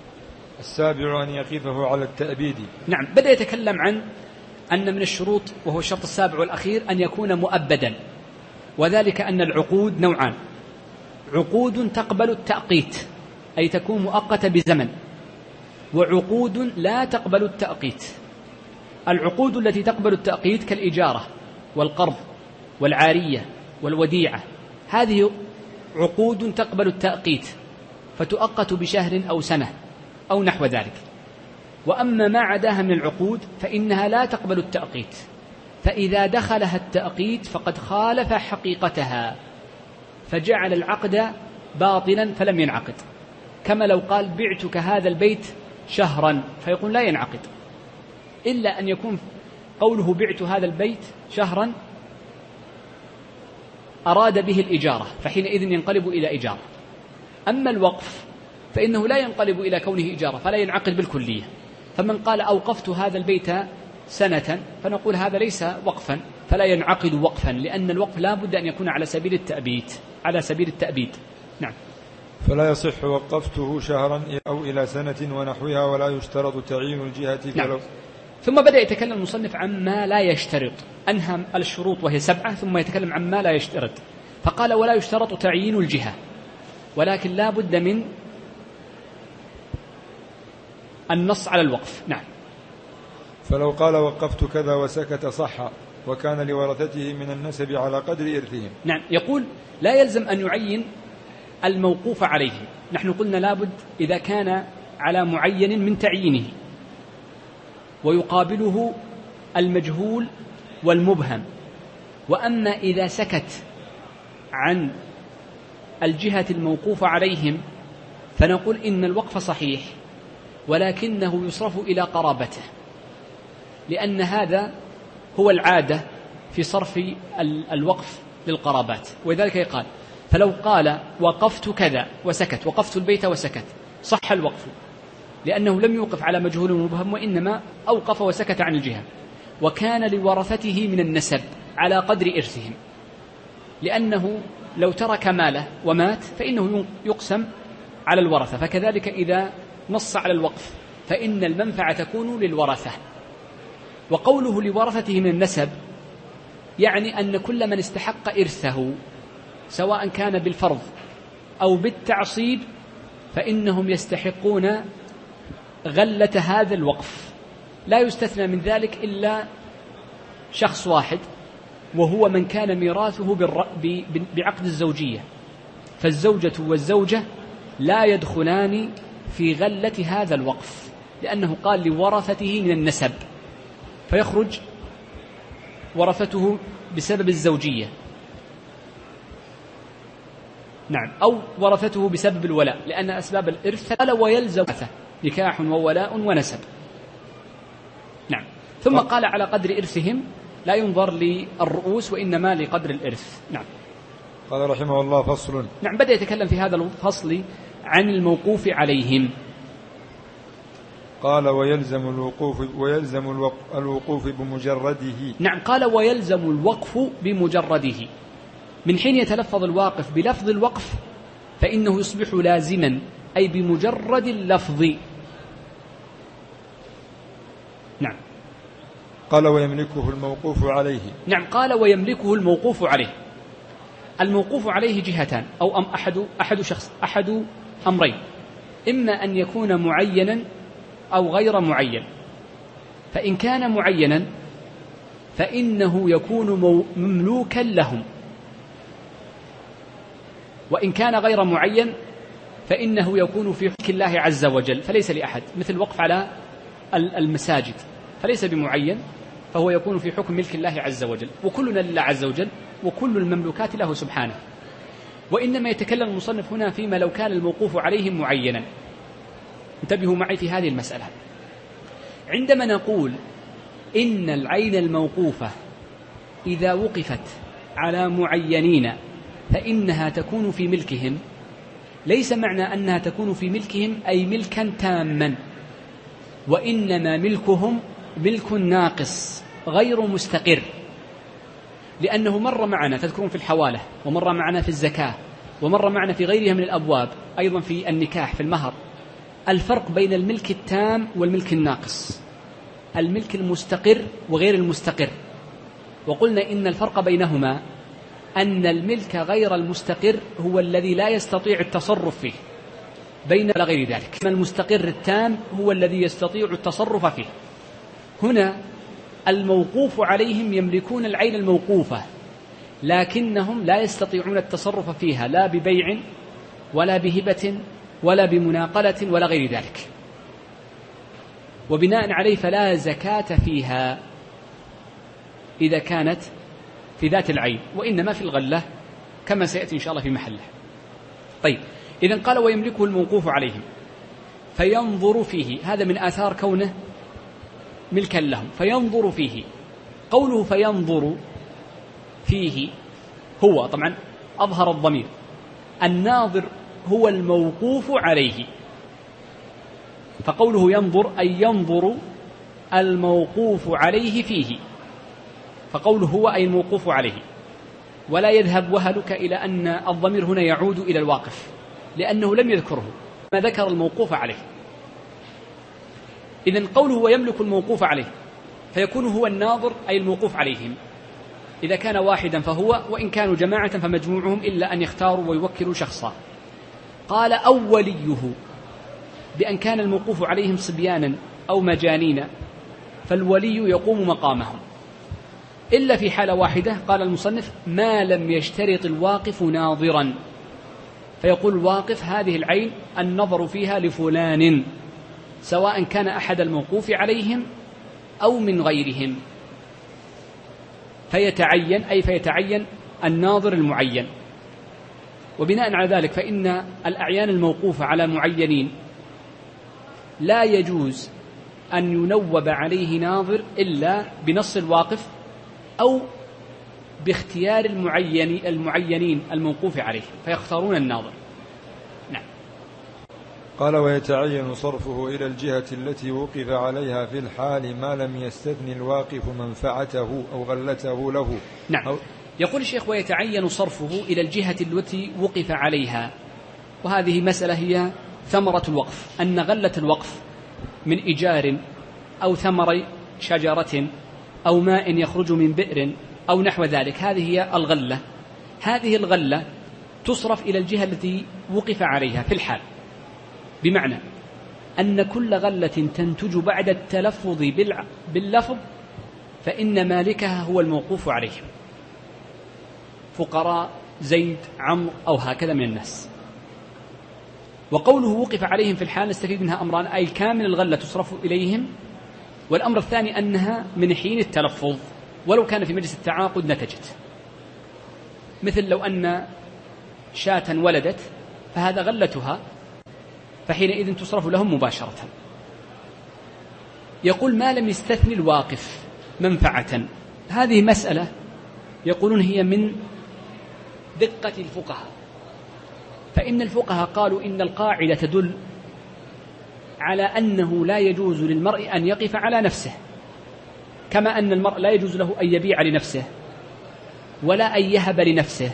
السابع أن يقفه على التأبيد. نعم. بدأ يتكلم عن أن من الشروط، وهو الشرط السابع والأخير، أن يكون مؤبدا، وذلك أن العقود نوعان: عقود تقبل التأقيت أي تكون مؤقتة بزمن، وعقود لا تقبل التأقيت. العقود التي تقبل التأقيت كالإجارة والقرض والعارية والوديعة، هذه عقود تقبل التأقيت فتؤقت بشهر أو سنة أو نحو ذلك. وأما ما عداها من العقود فإنها لا تقبل التأقيت، فإذا دخلها التأقيت فقد خالف حقيقتها فجعل العقد باطلا فلم ينعقد، كما لو قال بعتك هذا البيت شهرا فيقول لا ينعقد، إلا أن يكون قوله بعت هذا البيت شهرا أراد به الإجارة، فحينئذ ينقلب إلى إجارة. أما الوقف فإنه لا ينقلب إلى كونه إجارة فلا ينعقد بالكلية. فمن قال أوقفت هذا البيت سنة فنقول هذا ليس وقفا فلا ينعقد وقفا، لأن الوقف لا بد أن يكون على سبيل التأبيد على سبيل التأبيد. نعم. فلا يصح وقفته شهرا أو إلى سنة ونحوها ولا يشترط تعيين الجهة. نعم. ثم بدأ يتكلم المصنف عما لا يشترط، أنهى الشروط وهي سبعة ثم يتكلم عما لا يشترط، فقال ولا يشترط تعيين الجهة ولكن لا بد من النص على الوقف. نعم. فلو قال وقفت كذا وسكت صح وكان لورثته من النسب على قدر إرثهم. نعم. يقول لا يلزم أن يعين الموقوف عليه، نحن قلنا لابد إذا كان على معين من تعيينه ويقابله المجهول والمبهم. وأما إذا سكت عن الجهة الموقوف عليهم فنقول إن الوقف صحيح ولكنه يصرف إلى قرابته، لأن هذا هو العادة في صرف الوقف للقرابات. ولذلك يقال فلو قال وقفت كذا وسكت، وقفت البيت وسكت، صح الوقف لأنه لم يوقف على مجهول مبهم وإنما أوقف وسكت عن الجهة، وكان لورثته من النسب على قدر إرثهم، لأنه لو ترك ماله ومات فإنه يقسم على الورثة. فكذلك إذا نص على الوقف فإن المنفعة تكون للورثة. وقوله لورثته من النسب يعني أن كل من استحق إرثه سواء كان بالفرض أو بالتعصيب فإنهم يستحقون غلة هذا الوقف، لا يستثنى من ذلك إلا شخص واحد وهو من كان ميراثه بعقد الزوجية، فالزوجة والزوجة لا يدخلان في غلة هذا الوقف لأنه قال لورثته من النسب، فيخرج ورثته بسبب الزوجية. نعم. أو ورثته بسبب الولاء، لأن أسباب الإرث قال ويلزم نكاح وولاء ونسب. نعم. ثم قال على قدر إرثهم لا ينظر للرؤوس وإنما لقدر الإرث. نعم. قال رحمه الله فصل. نعم. بدأ يتكلم في هذا الفصل عن الموقوف عليهم. قال ويلزم الوقوف ويلزم الوقوف بمجرده. نعم. قال ويلزم الوقف بمجرده، من حين يتلفظ الواقف بلفظ الوقف فإنه يصبح لازما أي بمجرد اللفظ. نعم. قال ويملكه الموقوف عليه. نعم. قال ويملكه الموقوف عليه. الموقوف عليه جهتان أو أم أحد أحد شخص أحد أمرين، إما أن يكون معينا أو غير معين. فإن كان معينا فإنه يكون مملوكا لهم، وإن كان غير معين فإنه يكون في حكم الله عز وجل فليس لأحد، مثل الوقف على المساجد فليس بمعين فهو يكون في حكم ملك الله عز وجل، وكلنا لله عز وجل وكل المملوكات له سبحانه. وإنما يتكلم المصنف هنا فيما لو كان الموقوف عليهم معينا. انتبهوا معي في هذه المسألة. عندما نقول إن العين الموقوفة إذا وقفت على معينين فإنها تكون في ملكهم، ليس معنى أنها تكون في ملكهم أي ملكا تاما، وإنما ملكهم ملك ناقص غير مستقر، لأنه مر معنا تذكرون في الحوالة ومر معنا في الزكاة ومر معنا في غيرها من الأبواب، أيضا في النكاح في المهر، الفرق بين الملك التام والملك الناقص، الملك المستقر وغير المستقر. وقلنا إن الفرق بينهما أن الملك غير المستقر هو الذي لا يستطيع التصرف فيه، بين غير ذلك المستقر التام هو الذي يستطيع التصرف فيه. هنا الموقوف عليهم يملكون العين الموقوفة لكنهم لا يستطيعون التصرف فيها لا ببيع ولا بهبة ولا بمناقلة ولا غير ذلك، وبناء عليه فلا زكاة فيها إذا كانت في ذات العين، وإنما في الغلة كما سيأتي إن شاء الله في محله. طيب، إذن قال ويملكه الموقوف عليهم فينظر فيه، هذا من آثار كونه ملكا لهم، فينظر فيه. قوله فينظر فيه هو طبعا أظهر الضمير، الناظر هو الموقوف عليه، فقوله ينظر أي ينظر الموقوف عليه فيه، فقوله هو أي الموقوف عليه. ولا يذهب وهلك إلى أن الضمير هنا يعود إلى الواقف، لأنه لم يذكره ما ذكر الموقوف عليه. إذن قوله ويملك الموقوف عليه فيكون هو الناظر أي الموقوف عليهم، إذا كان واحدا فهو، وإن كانوا جماعة فمجموعهم إلا أن يختاروا ويوكلوا شخصا. قال أو وليه، بأن كان الموقوف عليهم صبيانا أو مجانين فالولي يقوم مقامهم، إلا في حالة واحدة قال المصنف ما لم يشترط الواقف ناظرا، فيقول الواقف هذه العين النظر فيها لفلان سواء كان أحد الموقوف عليهم أو من غيرهم، فيتعين أي فيتعين الناظر المعين. وبناء على ذلك فإن الأعيان الموقوفة على معينين لا يجوز أن ينوب عليه ناظر إلا بنص الواقف أو باختيار المعين المعينين الموقوف عليه، فيختارون الناظر. نعم. قال ويتعين صرفه إلى الجهة التي وقف عليها في الحال ما لم يستثني الواقف منفعته أو غلته له. نعم. أو يقول الشيخ ويتعين صرفه إلى الجهة التي وقف عليها، وهذه مسألة هي ثمرة الوقف، أن غلة الوقف من إيجار أو ثمر شجرة أو ماء يخرج من بئر أو نحو ذلك، هذه هي الغلة. هذه الغلة تصرف إلى الجهة التي وقف عليها في الحال، بمعنى أن كل غلة تنتج بعد التلفظ باللفظ فإن مالكها هو الموقوف عليه، فقراء زيد عمرو أو هكذا من الناس. وقوله وقف عليهم في الحال نستفيد منها أمران، أي كامل الغلة تصرف إليهم، والأمر الثاني أنها من حين التلفظ ولو كان في مجلس التعاقد نتجت، مثل لو أن شاة ولدت فهذا غلتها فحينئذ تصرف لهم مباشرة. يقول ما لم يستثني الواقف منفعة، هذه مسألة يقولون هي من دقة الفقهاء، فإن الفقهاء قالوا إن القاعدة تدل على أنه لا يجوز للمرء أن يقف على نفسه، كما أن المرء لا يجوز له أن يبيع لنفسه ولا أن يهب لنفسه،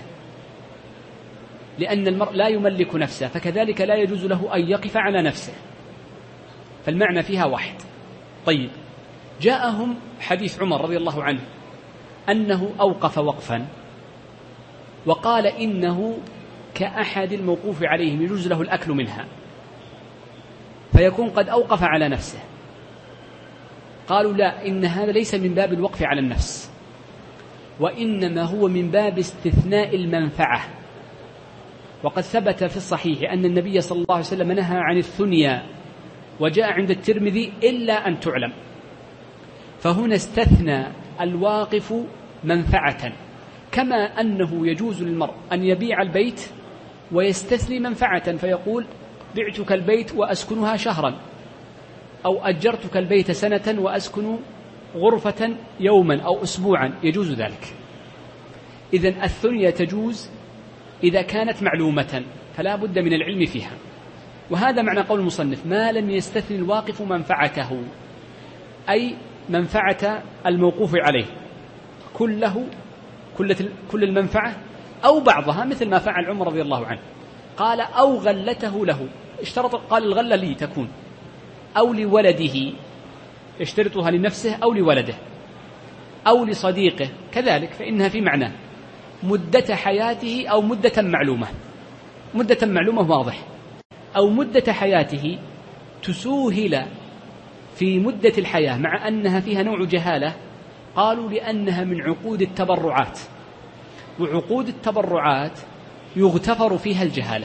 لأن المرء لا يملك نفسه، فكذلك لا يجوز له أن يقف على نفسه، فالمعنى فيها واحد. طيب، جاءهم حديث عمر رضي الله عنه أنه أوقف وقفا وقال إنه كأحد الموقوف عليهم يجوز له الأكل منها، فيكون قد أوقف على نفسه. قالوا لا، إن هذا ليس من باب الوقف على النفس، وإنما هو من باب استثناء المنفعة. وقد ثبت في الصحيح أن النبي صلى الله عليه وسلم نهى عن الثنيا، وجاء عند الترمذي إلا أن تعلم، فهنا استثنى الواقف منفعة، كما أنه يجوز للمرء أن يبيع البيت ويستثني منفعة، فيقول بعتك البيت وأسكنها شهرا، أو أجرتك البيت سنة وأسكن غرفة يوما أو أسبوعا، يجوز ذلك. إذن الثنيا تجوز إذا كانت معلومة، فلا بد من العلم فيها. وهذا معنى قول المصنف ما لم يستثني الواقف منفعته، أي منفعة الموقوف عليه كله، كل المنفعة أو بعضها، مثل ما فعل عمر رضي الله عنه، قال أو غلته له، اشترط، قال الغلة لي تكون أو لولده، يشترطها لنفسه أو لولده أو لصديقه كذلك، فإنها في معنى مدة حياته أو مدة معلومة. مدة معلومة واضح، أو مدة حياته تسوهل في مدة الحياة مع أنها فيها نوع جهالة، قالوا لأنها من عقود التبرعات، وعقود التبرعات يغتفر فيها الجهالة،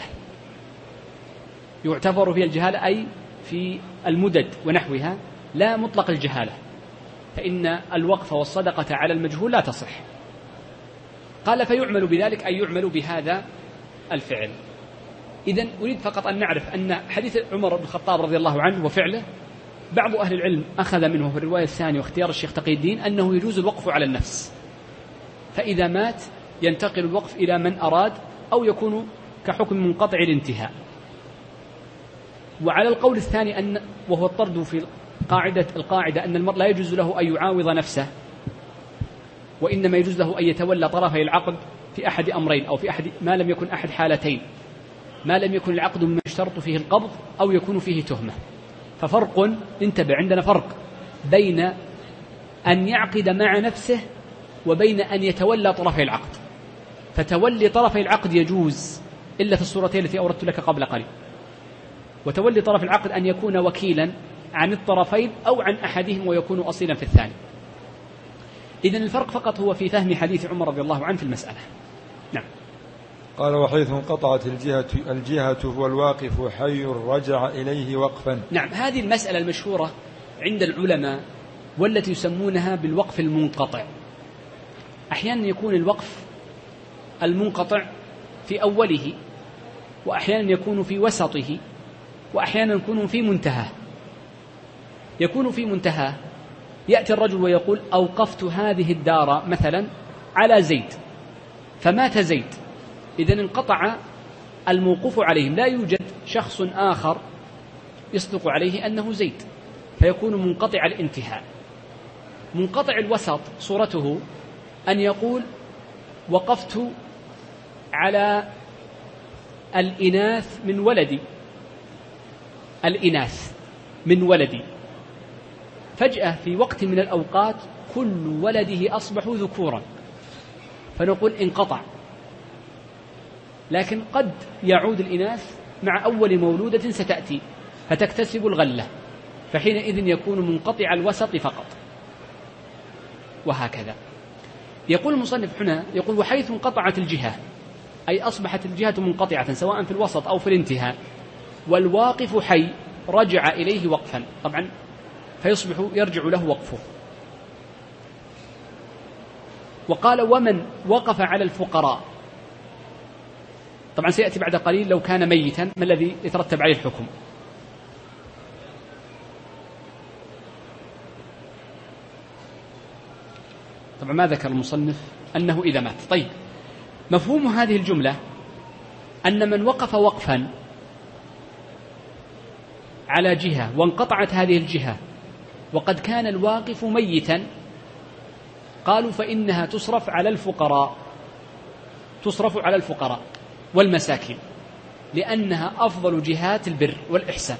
يعتبر فيها الجهالة أي في المدد ونحوها، لا مطلق الجهالة، فإن الوقف والصدقة على المجهول لا تصح. قال فيعمل بذلك أي يعمل بهذا الفعل. إذن أريد فقط أن نعرف أن حديث عمر بن الخطاب رضي الله عنه وفعله بعض أهل العلم أخذ منه في الرواية الثانية واختيار الشيخ تقي الدين أنه يجوز الوقف على النفس، فإذا مات ينتقل الوقف إلى من أراد، أو يكون كحكم منقطع الانتهاء. وعلى القول الثاني أن وهو الطرد في قاعدة القاعدة أن المرء لا يجوز له أن يعاوض نفسه، وإنما يجوز له أن يتولى طرفي العقد في أحد أمرين أو في أحد ما لم يكن أحد حالتين. ما لم يكن العقد مما يشترط فيه القبض أو يكون فيه تهمة. ففرق، انتبه، عندنا فرق بين أن يعقد مع نفسه وبين أن يتولى طرفي العقد. فتولي طرفي العقد يجوز إلا في الصورتين التي أوردت لك قبل قليل. وتولي طرف العقد أن يكون وكيلا عن الطرفين أو عن أحدهم ويكون أصيلا في الثاني. إذن الفرق فقط هو في فهم حديث عمر رضي الله عنه في المسألة. نعم. قال وحيث انقطعت الجهة, الجهة هو الواقف حي رجع إليه وقفا. نعم، هذه المسألة المشهورة عند العلماء والتي يسمونها بالوقف المنقطع. أحيانا يكون الوقف المنقطع في أوله، وأحيانا يكون في وسطه، وأحيانا يكون في منتهى. يكون في منتهى، يأتي الرجل ويقول أوقفت هذه الدار مثلا على زيد، فمات زيد، إذن انقطع الموقوف عليهم، لا يوجد شخص آخر يصدق عليه أنه زيد، فيكون منقطع الانتهاء. منقطع الوسط صورته أن يقول وقفت على الإناث من ولدي، الإناث من ولدي، فجأة في وقت من الأوقات كل ولده أصبحوا ذكورا، فنقول انقطع. لكن قد يعود الإناث مع أول مولودة ستأتي فتكتسب الغلة، فحينئذ يكون منقطع الوسط فقط. وهكذا يقول المصنف هنا، يقول وحيث انقطعت الجهة، أي أصبحت الجهة منقطعة سواء في الوسط أو في الانتهاء، والواقف حي رجع إليه وقفا، طبعا فيصبح يرجع له وقفه. وقال ومن وقف على الفقراء، طبعا سيأتي بعد قليل لو كان ميتا ما الذي يترتب عليه الحكم. طبعا ما ذكر المصنف أنه إذا مات. طيب، مفهوم هذه الجملة أن من وقف وقفا على جهة وانقطعت هذه الجهة وقد كان الواقف ميتا، قالوا فإنها تصرف على الفقراء، تصرف على الفقراء والمساكين، لأنها أفضل جهات البر والإحسان.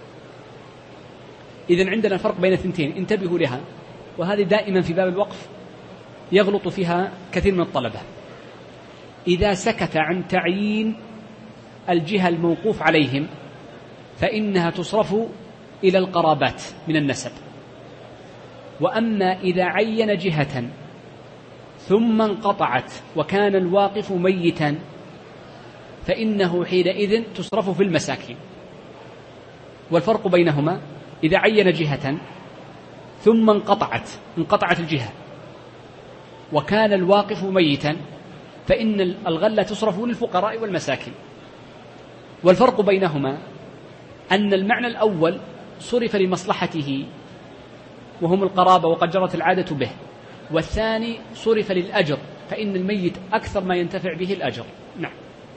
إذن عندنا فرق بين اثنتين، انتبهوا لها، وهذه دائما في باب الوقف يغلط فيها كثير من الطلبة. إذا سكت عن تعيين الجهة الموقوف عليهم فإنها تصرف إلى القرابات من النسب، وأما إذا عين جهة ثم انقطعت وكان الواقف ميتا فإنه حينئذ تصرف في المساكين. والفرق بينهما إذا عين جهة ثم انقطعت انقطعت الجهة وكان الواقف ميتا فإن الغلة تصرف للفقراء والمساكين. والفرق بينهما أن المعنى الأول صرف لمصلحته وهم القرابة وقد جرت العادة به، والثاني صرف للأجر، فإن الميت أكثر ما ينتفع به الأجر. نعم.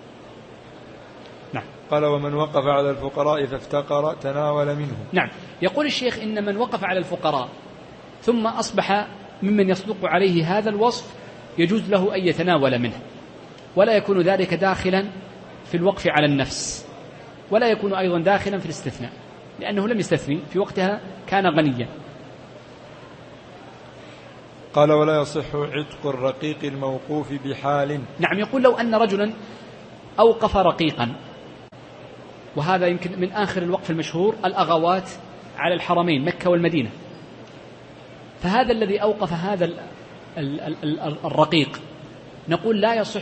نعم. قال ومن وقف على الفقراء فافتقر تناول منه. نعم. يقول الشيخ إن من وقف على الفقراء ثم أصبح ممن يصدق عليه هذا الوصف يجوز له أن يتناول منه، ولا يكون ذلك داخلا في الوقف على النفس، ولا يكون أيضا داخلا في الاستثناء، لأنه لم يستثني في وقتها، كان غنيا. قال ولا يصح عتق الرقيق الموقوف بحال. نعم. يقول لو أن رجلا أوقف رقيقا، وهذا يمكن من آخر الوقف المشهور الأغوات على الحرمين مكة والمدينة، فهذا الذي أوقف هذا الرقيق نقول لا يصح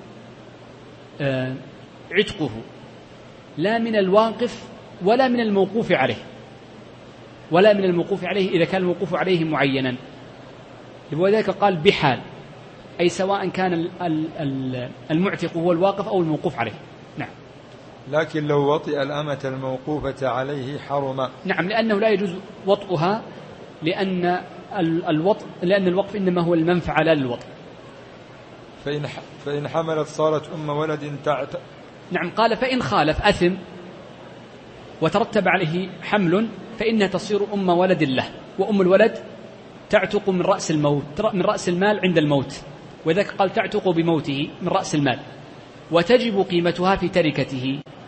عتقه لا من الواقف ولا من الموقوف عليه، ولا من الموقوف عليه إذا كان الموقوف عليه معينا، ولذلك قال بحال، أي سواء كان المعتق هو الواقف أو الموقوف عليه. نعم. لكن لو وطئ الأمة الموقوفة عليه حرم. نعم، لأنه لا يجوز وطئها، لأن الوطء لأن الوقف إنما هو المنفعة لا للوطء. فإن فإن حملت صارت أم ولد تعت. نعم. قال فإن خالف أثم وترتب عليه حمل فإنها تصير أم ولد له، وأم الولد تعتق من رأس الموت من رأس المال عند الموت، وذلك قال تعتق بموته من رأس المال، وتجب قيمتها في تركته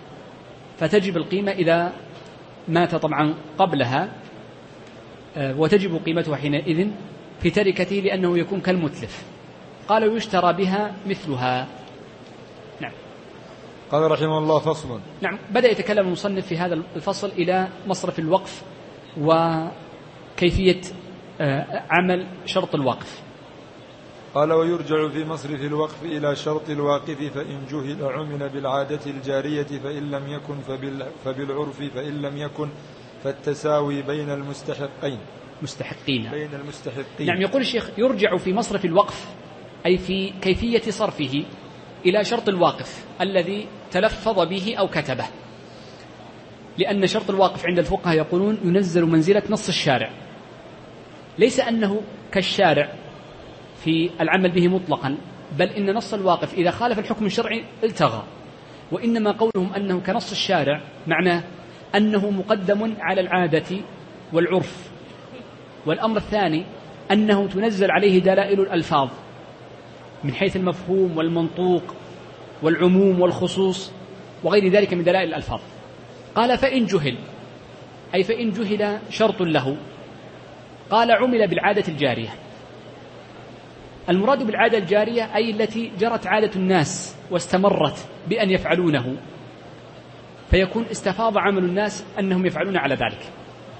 فتجب القيمة إذا مات طبعا قبلها، وتجب قيمتها حينئذ في تركته لأنه يكون كالمتلف. قال ويشترى بها مثلها. نعم. قال رحمه الله فصل. نعم. بدأ يتكلم المصنف في هذا الفصل إلى مصرف الوقف وكيفية عمل شرط الوقف. قال ويرجع في مصرف الوقف إلى شرط الواقف فإن جهل عمل بالعادة الجارية فإن لم يكن فبالعرف فإن لم يكن فالتساوي بين المستحقين مستحقين بين المستحقين. نعم. يقول الشيخ يرجع في مصرف الوقف أي في كيفية صرفه إلى شرط الواقف الذي تلفظ به أو كتبه، لأن شرط الواقف عند الفقهاء يقولون ينزل منزلة نص الشارع، ليس أنه كالشارع في العمل به مطلقا، بل إن نص الواقف إذا خالف الحكم الشرعي التغى، وإنما قولهم أنه كنص الشارع معناه أنه مقدم على العادة والعرف. والأمر الثاني أنه تنزل عليه دلائل الألفاظ من حيث المفهوم والمنطوق والعموم والخصوص وغير ذلك من دلائل الألفاظ. قال فإن جهل أي فإن جهل شرط له. قال عمل بالعادة الجارية. المراد بالعادة الجارية أي التي جرت عادة الناس واستمرت بأن يفعلونه، فيكون استفاض عمل الناس أنهم يفعلون على ذلك.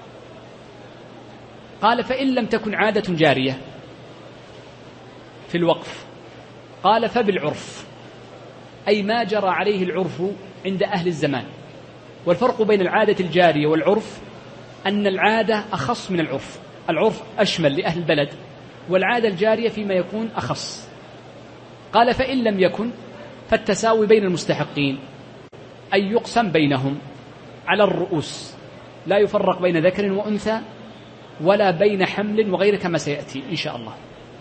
قال فإن لم تكن عادة جارية في الوقف قال فبالعرف أي ما جرى عليه العرف عند أهل الزمان. والفرق بين العادة الجارية والعرف أن العادة أخص من العرف، العرف أشمل لأهل البلد، والعادة الجارية فيما يكون أخص. قال فإن لم يكن فالتساوي بين المستحقين أي يقسم بينهم على الرؤوس، لا يفرق بين ذكر وأنثى ولا بين حمل وغير كما سيأتي إن شاء الله.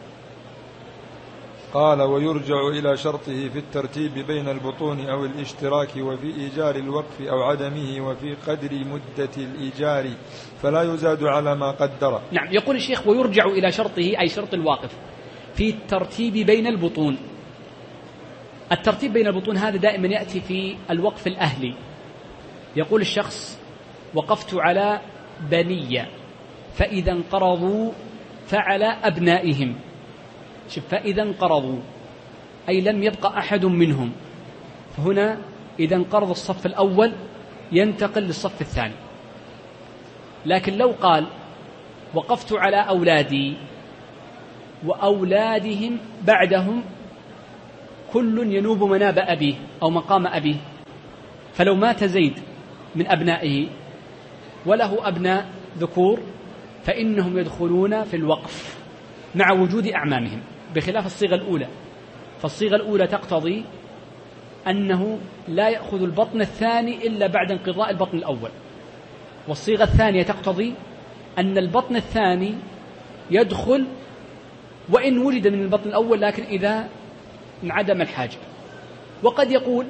قال ويرجع إلى شرطه في الترتيب بين البطون أو الاشتراك وفي إيجار الوقف أو عدمه وفي قدر مدة الإيجار فلا يزاد على ما قدر. نعم. يقول الشيخ ويرجع إلى شرطه أي شرط الواقف في الترتيب بين البطون. الترتيب بين البطون هذا دائما يأتي في الوقف الأهلي. يقول الشخص وقفت على بنية فإذا انقرضوا فعلى أبنائهم. شوف، فإذا انقرضوا أي لم يبقى أحد منهم، فهنا إذا انقرض الصف الأول ينتقل للصف الثاني. لكن لو قال وقفت على أولادي وأولادهم بعدهم كل ينوب مناب أبيه أو مقام أبيه، فلو مات زيد من أبنائه وله أبناء ذكور فإنهم يدخلون في الوقف مع وجود أعمامهم، بخلاف الصيغة الأولى. فالصيغة الأولى تقتضي أنه لا يأخذ البطن الثاني إلا بعد انقضاء البطن الأول، والصيغة الثانية تقتضي أن البطن الثاني يدخل وإن ولد من البطن الأول لكن إذا انعدم الحاجب. وقد يقول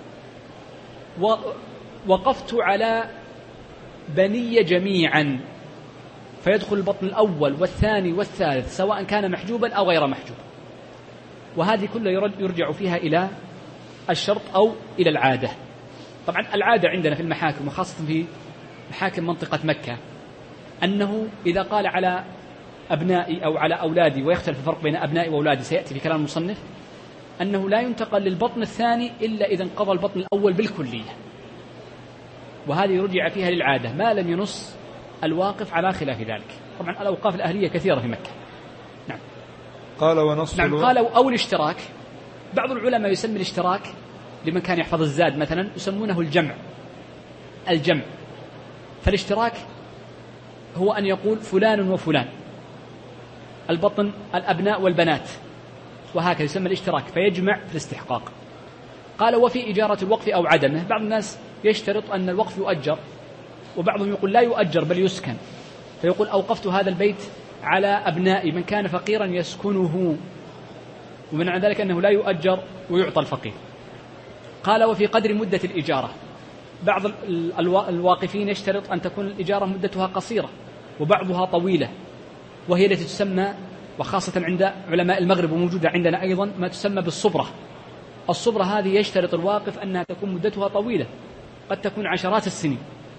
وقفت على بني جميعا فيدخل البطن الأول والثاني والثالث سواء كان محجوبا أو غير محجوب، وهذه كلها يرجع فيها إلى الشرط أو إلى العادة. طبعا العادة عندنا في المحاكم وخاصة في محاكم منطقة مكة أنه إذا قال على أبنائي أو على أولادي، ويختلف الفرق بين أبنائي وأولادي سيأتي في كلام المصنف، أنه لا ينتقل للبطن الثاني إلا إذا انقضى البطن الأول بالكلية، وهذه يرجع فيها للعادة ما لم ينص الواقف على خلاف ذلك. طبعا الأوقاف الأهلية كثيرة في مكة. نعم. قال ونص نعم. قالوا أو الاشتراك. بعض العلماء يسمي الاشتراك لمن كان يحفظ الزاد مثلا يسمونه الجمع. الجمع فالاشتراك هو أن يقول فلان وفلان، البطن الأبناء والبنات، وهكذا يسمى الاشتراك، فيجمع في الاستحقاق. قال وفي إجارة الوقف أو عدمه. بعض الناس يشترط أن الوقف يؤجر، وبعضهم يقول لا يؤجر بل يسكن، فيقول أوقفت هذا البيت على أبنائي من كان فقيرا يسكنه، ومن ذلك أنه لا يؤجر ويعطى الفقير. قال وفي قدر مدة الإجارة. بعض الواقفين يشترط أن تكون الإجارة مدتها قصيرة وبعضها طويلة، وهي التي تسمى، وخاصة عند علماء المغرب وموجودة عندنا أيضا، ما تسمى بالصبرة. الصبرة هذه يشترط الواقف أنها تكون مدتها طويلة، قد تكون عشرات السنين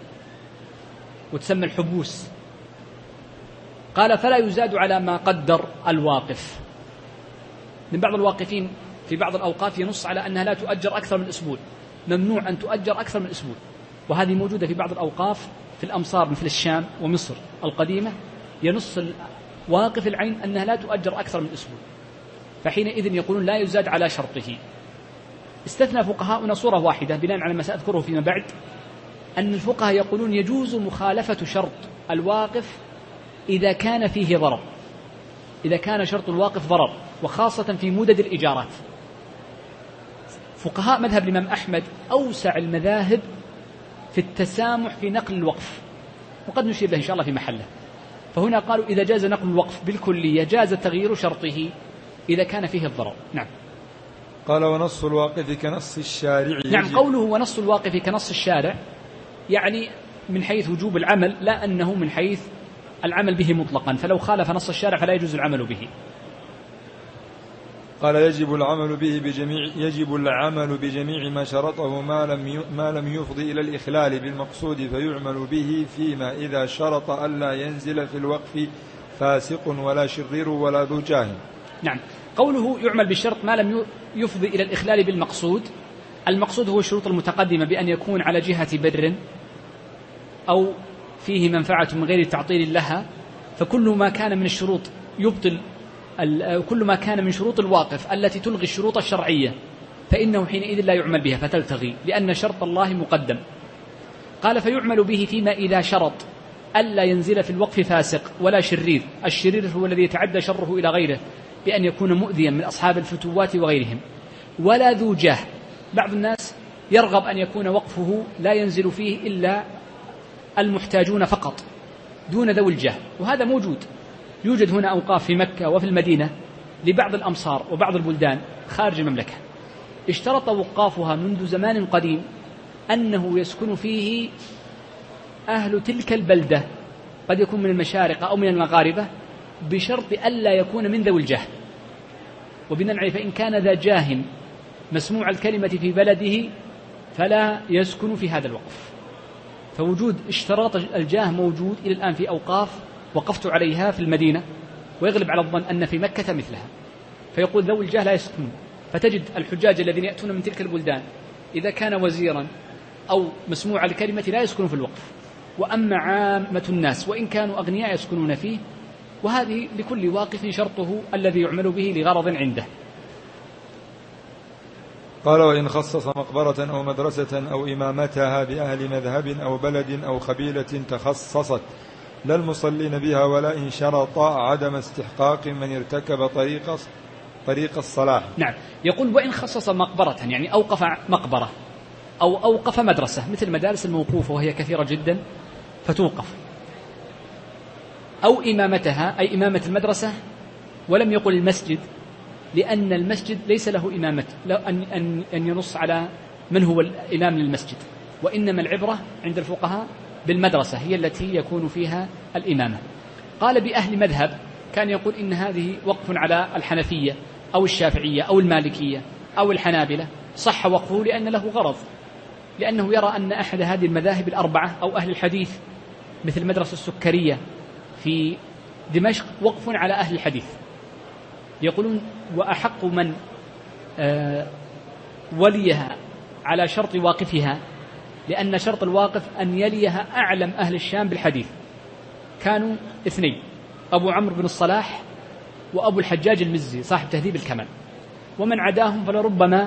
وتسمى الحبوس. قال فلا يزاد على ما قدر الواقف. من بعض الواقفين في بعض الأوقاف ينص على أنها لا تؤجر أكثر من أسبوع، ممنوع أن تؤجر أكثر من أسبوع، وهذه موجودة في بعض الأوقاف في الأمصار مثل الشام ومصر القديمة، ينص واقف العين أنها لا تؤجر أكثر من أسبوع، فحينئذ يقولون لا يزاد على شرطه. استثنى فقهاؤنا صورة واحدة بناء على ما سأذكره فيما بعد، أن الفقهاء يقولون يجوز مخالفة شرط الواقف إذا كان فيه ضرر، إذا كان شرط الواقف ضرر، وخاصة في مدد الإجارات. فقهاء مذهب الإمام أحمد أوسع المذاهب في التسامح في نقل الوقف، وقد نشير له إن شاء الله في محله. فهنا قالوا إذا جاز نقل الوقف بالكلية جاز تغيير شرطه إذا كان فيه الضرر. نعم. قال ونص الواقف كنص الشارع. نعم، قوله ونص الواقف كنص الشارع يعني من حيث وجوب العمل، لا أنه من حيث العمل به مطلقا، فلو خالف نص الشارع فلا يجوز العمل به. قال يجب العمل به بجميع يجب العمل بجميع ما شرطه ما لم ما لم يفضي إلى الإخلال بالمقصود، فيعمل به فيما إذا شرط ألا ينزل في الوقف فاسق ولا شرير ولا ذو جاه. نعم، قوله يعمل بالشرط ما لم يفضي إلى الإخلال بالمقصود، المقصود هو الشروط المتقدمة بأن يكون على جهة بر أو فيه منفعة من غير تعطيل لها، فكل ما كان من الشروط يبطل، كل ما كان من شروط الواقف التي تلغي الشروط الشرعية فإنه حينئذ لا يعمل بها فتلتغي، لأن شرط الله مقدم. قال فيعمل به فيما إذا شرط ألا ينزل في الوقف فاسق ولا شرير. الشرير هو الذي يتعدى شره إلى غيره بأن يكون مؤذيا من أصحاب الفتوات وغيرهم، ولا ذو جاه. بعض الناس يرغب أن يكون وقفه لا ينزل فيه إلا المحتاجون فقط دون ذوي الجاه، وهذا موجود. يوجد هنا أوقاف في مكة وفي المدينة لبعض الأمصار وبعض البلدان خارج المملكة اشترط وقافها منذ زمان قديم أنه يسكن فيه أهل تلك البلدة، قد يكون من المشارقة أو من المغاربة، بشرط ألا يكون من ذوي الجاه. وبناء عليه فإن كان ذا جاه مسموع الكلمة في بلده فلا يسكن في هذا الوقف. فوجود اشتراط الجاه موجود إلى الآن في أوقاف وقفت عليها في المدينة، ويغلب على الظن أن في مكة مثلها، فيقول ذوي الجاه لا يسكنون. فتجد الحجاج الذين يأتون من تلك البلدان إذا كان وزيرا أو مسموع الكلمة لا يسكن في الوقف، وأما عامة الناس وإن كانوا أغنياء يسكنون فيه. وهذه لكل واقف شرطه الذي يعمل به لغرض عنده. قال وإن خصص مقبرة أو مدرسة أو إمامتها بأهل مذهب أو بلد أو قبيلة تخصصت لا المصلين بها، ولا إن شرط عدم استحقاق من ارتكب طريق طريق الصلاح. نعم، يقول وإن خصص مقبرة يعني أوقف مقبرة أو أوقف مدرسة، مثل المدارس الموقوفة وهي كثيرة جدا فتوقف، أو إمامتها أي إمامة المدرسة، ولم يقل المسجد، لأن المسجد ليس له إمامة أن أن ينص على من هو الإمام للمسجد، وإنما العبرة عند الفقهاء بالمدرسة هي التي يكون فيها الإمامة. قال بأهل مذهب كان يقول إن هذه وقف على الحنفية أو الشافعية أو المالكية أو الحنابلة، صح وقفه لأن له غرض، لأنه يرى أن أحد هذه المذاهب الأربعة أو أهل الحديث مثل المدرسة السكرية في دمشق وقف على أهل الحديث، يقولون وأحق من آه وليها على شرط واقفها، لأن شرط الواقف أن يليها أعلم أهل الشام بالحديث، كانوا اثنين، أبو عمرو بن الصلاح وأبو الحجاج المزي صاحب تهذيب الكمال، ومن عداهم فلربما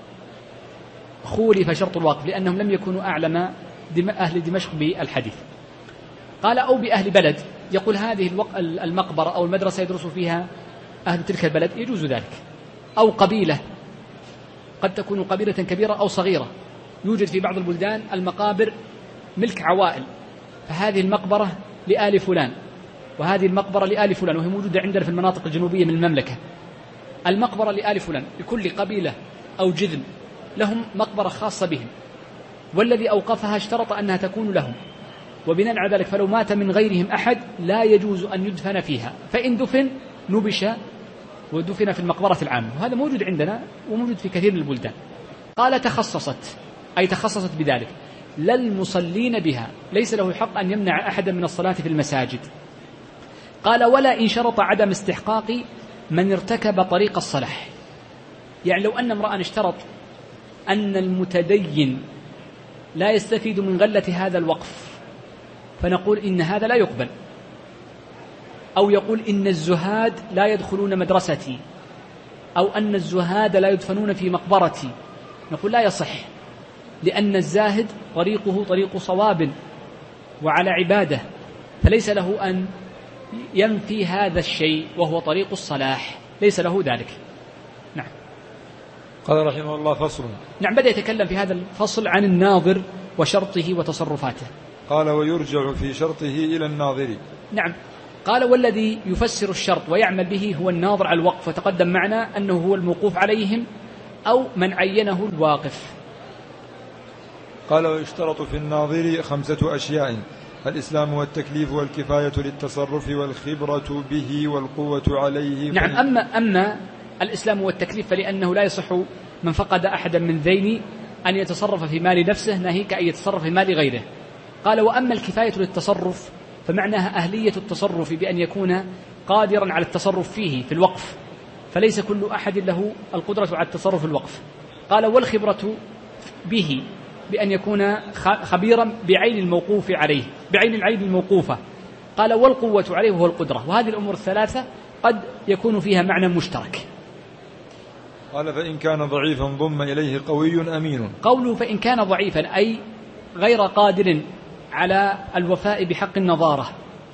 خولف شرط الواقف لأنهم لم يكونوا أعلم أهل دمشق بالحديث. قال أو بأهل بلد، يقول هذه المقبرة أو المدرسة يدرس فيها أهل تلك البلد يجوز ذلك، أو قبيلة، قد تكون قبيلة كبيرة أو صغيرة، يوجد في بعض البلدان المقابر ملك عوائل، فهذه المقبرة لآل فلان وهذه المقبرة لآل فلان، وهي موجودة عندنا في المناطق الجنوبية من المملكة، المقبرة لآل فلان، لكل قبيلة أو جذم لهم مقبرة خاصة بهم، والذي أوقفها اشترط أنها تكون لهم، وبناء على ذلك فلو مات من غيرهم أحد لا يجوز أن يدفن فيها، فإن دفن نبش ودفن في المقبرة العامة، وهذا موجود عندنا وموجود في كثير من البلدان. قال تخصصت أي تخصصت بذلك، لا المصلين بها، ليس له حق أن يمنع أحدا من الصلاة في المساجد. قال ولا إن شرط عدم استحقاق من ارتكب طريق الصلاح، يعني لو أن امرأ اشترط أن المتدين لا يستفيد من غلة هذا الوقف فنقول إن هذا لا يقبل، أو يقول إن الزهاد لا يدخلون مدرستي، أو أن الزهاد لا يدفنون في مقبرتي، نقول لا يصح، لأن الزاهد طريقه طريق صواب وعلى عبادة، فليس له أن ينفي هذا الشيء وهو طريق الصلاح، ليس له ذلك. نعم. قال رحمه الله فصل. نعم، بدأ يتكلم في هذا الفصل عن الناظر وشرطه وتصرفاته. قال ويرجع في شرطه إلى الناظر. نعم. قال والذي يفسر الشرط ويعمل به هو الناظر على الوقف، وتقدم معنا أنه هو الموقوف عليهم أو من عينه الواقف. قال ويشترط في الناظر خمسة أشياء: الإسلام والتكليف والكفاية للتصرف والخبرة به والقوة عليه. نعم. أما, أما الإسلام والتكليف فلأنه لا يصح من فقد أحدا من ذين أن يتصرف في مال نفسه ناهيك أن يتصرف في مال غيره. قال وأما الكفاية للتصرف فمعناها أهلية التصرف بأن يكون قادرا على التصرف فيه في الوقف، فليس كل أحد له القدرة على التصرف في الوقف. قال والخبرة به بأن يكون خبيرا بعين الموقوف عليه، بعين العين الموقوفة. قال والقوة عليه وهو القدرة، وهذه الأمور الثلاثة قد يكون فيها معنى مشترك. قال فإن كان ضعيفا ضم إليه قوي أمين. قوله فإن كان ضعيفا أي غير قادر على الوفاء بحق النظارة،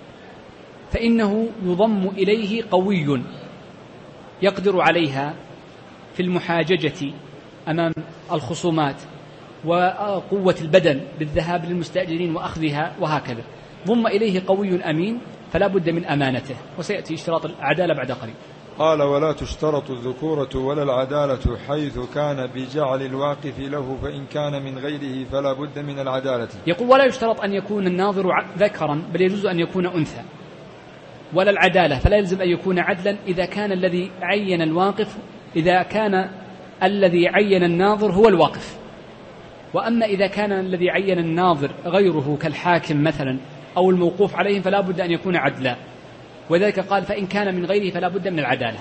فإنه يضم إليه قوي يقدر عليها في المحاججة أمام الخصومات، وقوة البدن بالذهاب للمستأجرين وأخذها وهكذا. ضم إليه قوي أمين فلا بد من أمانته، وسيأتي اشتراط العدالة بعد قليل. قال ولا تشترط الذكورة ولا العدالة حيث كان بجعل الواقف له، فإن كان من غيره فلا بد من العدالة. يقول ولا يشترط أن يكون الناظر ذكرا، بل يجوز أن يكون أنثى. ولا العدالة، فلا يلزم أن يكون عدلا إذا كان الذي عين الواقف إذا كان الذي عين الناظر هو الواقف. وأما إذا كان الذي عين الناظر غيره كالحاكم مثلا أو الموقوف عليهم فلا بد أن يكون عدلا، وذلك قال فإن كان من غيره فلا بد من العدالة.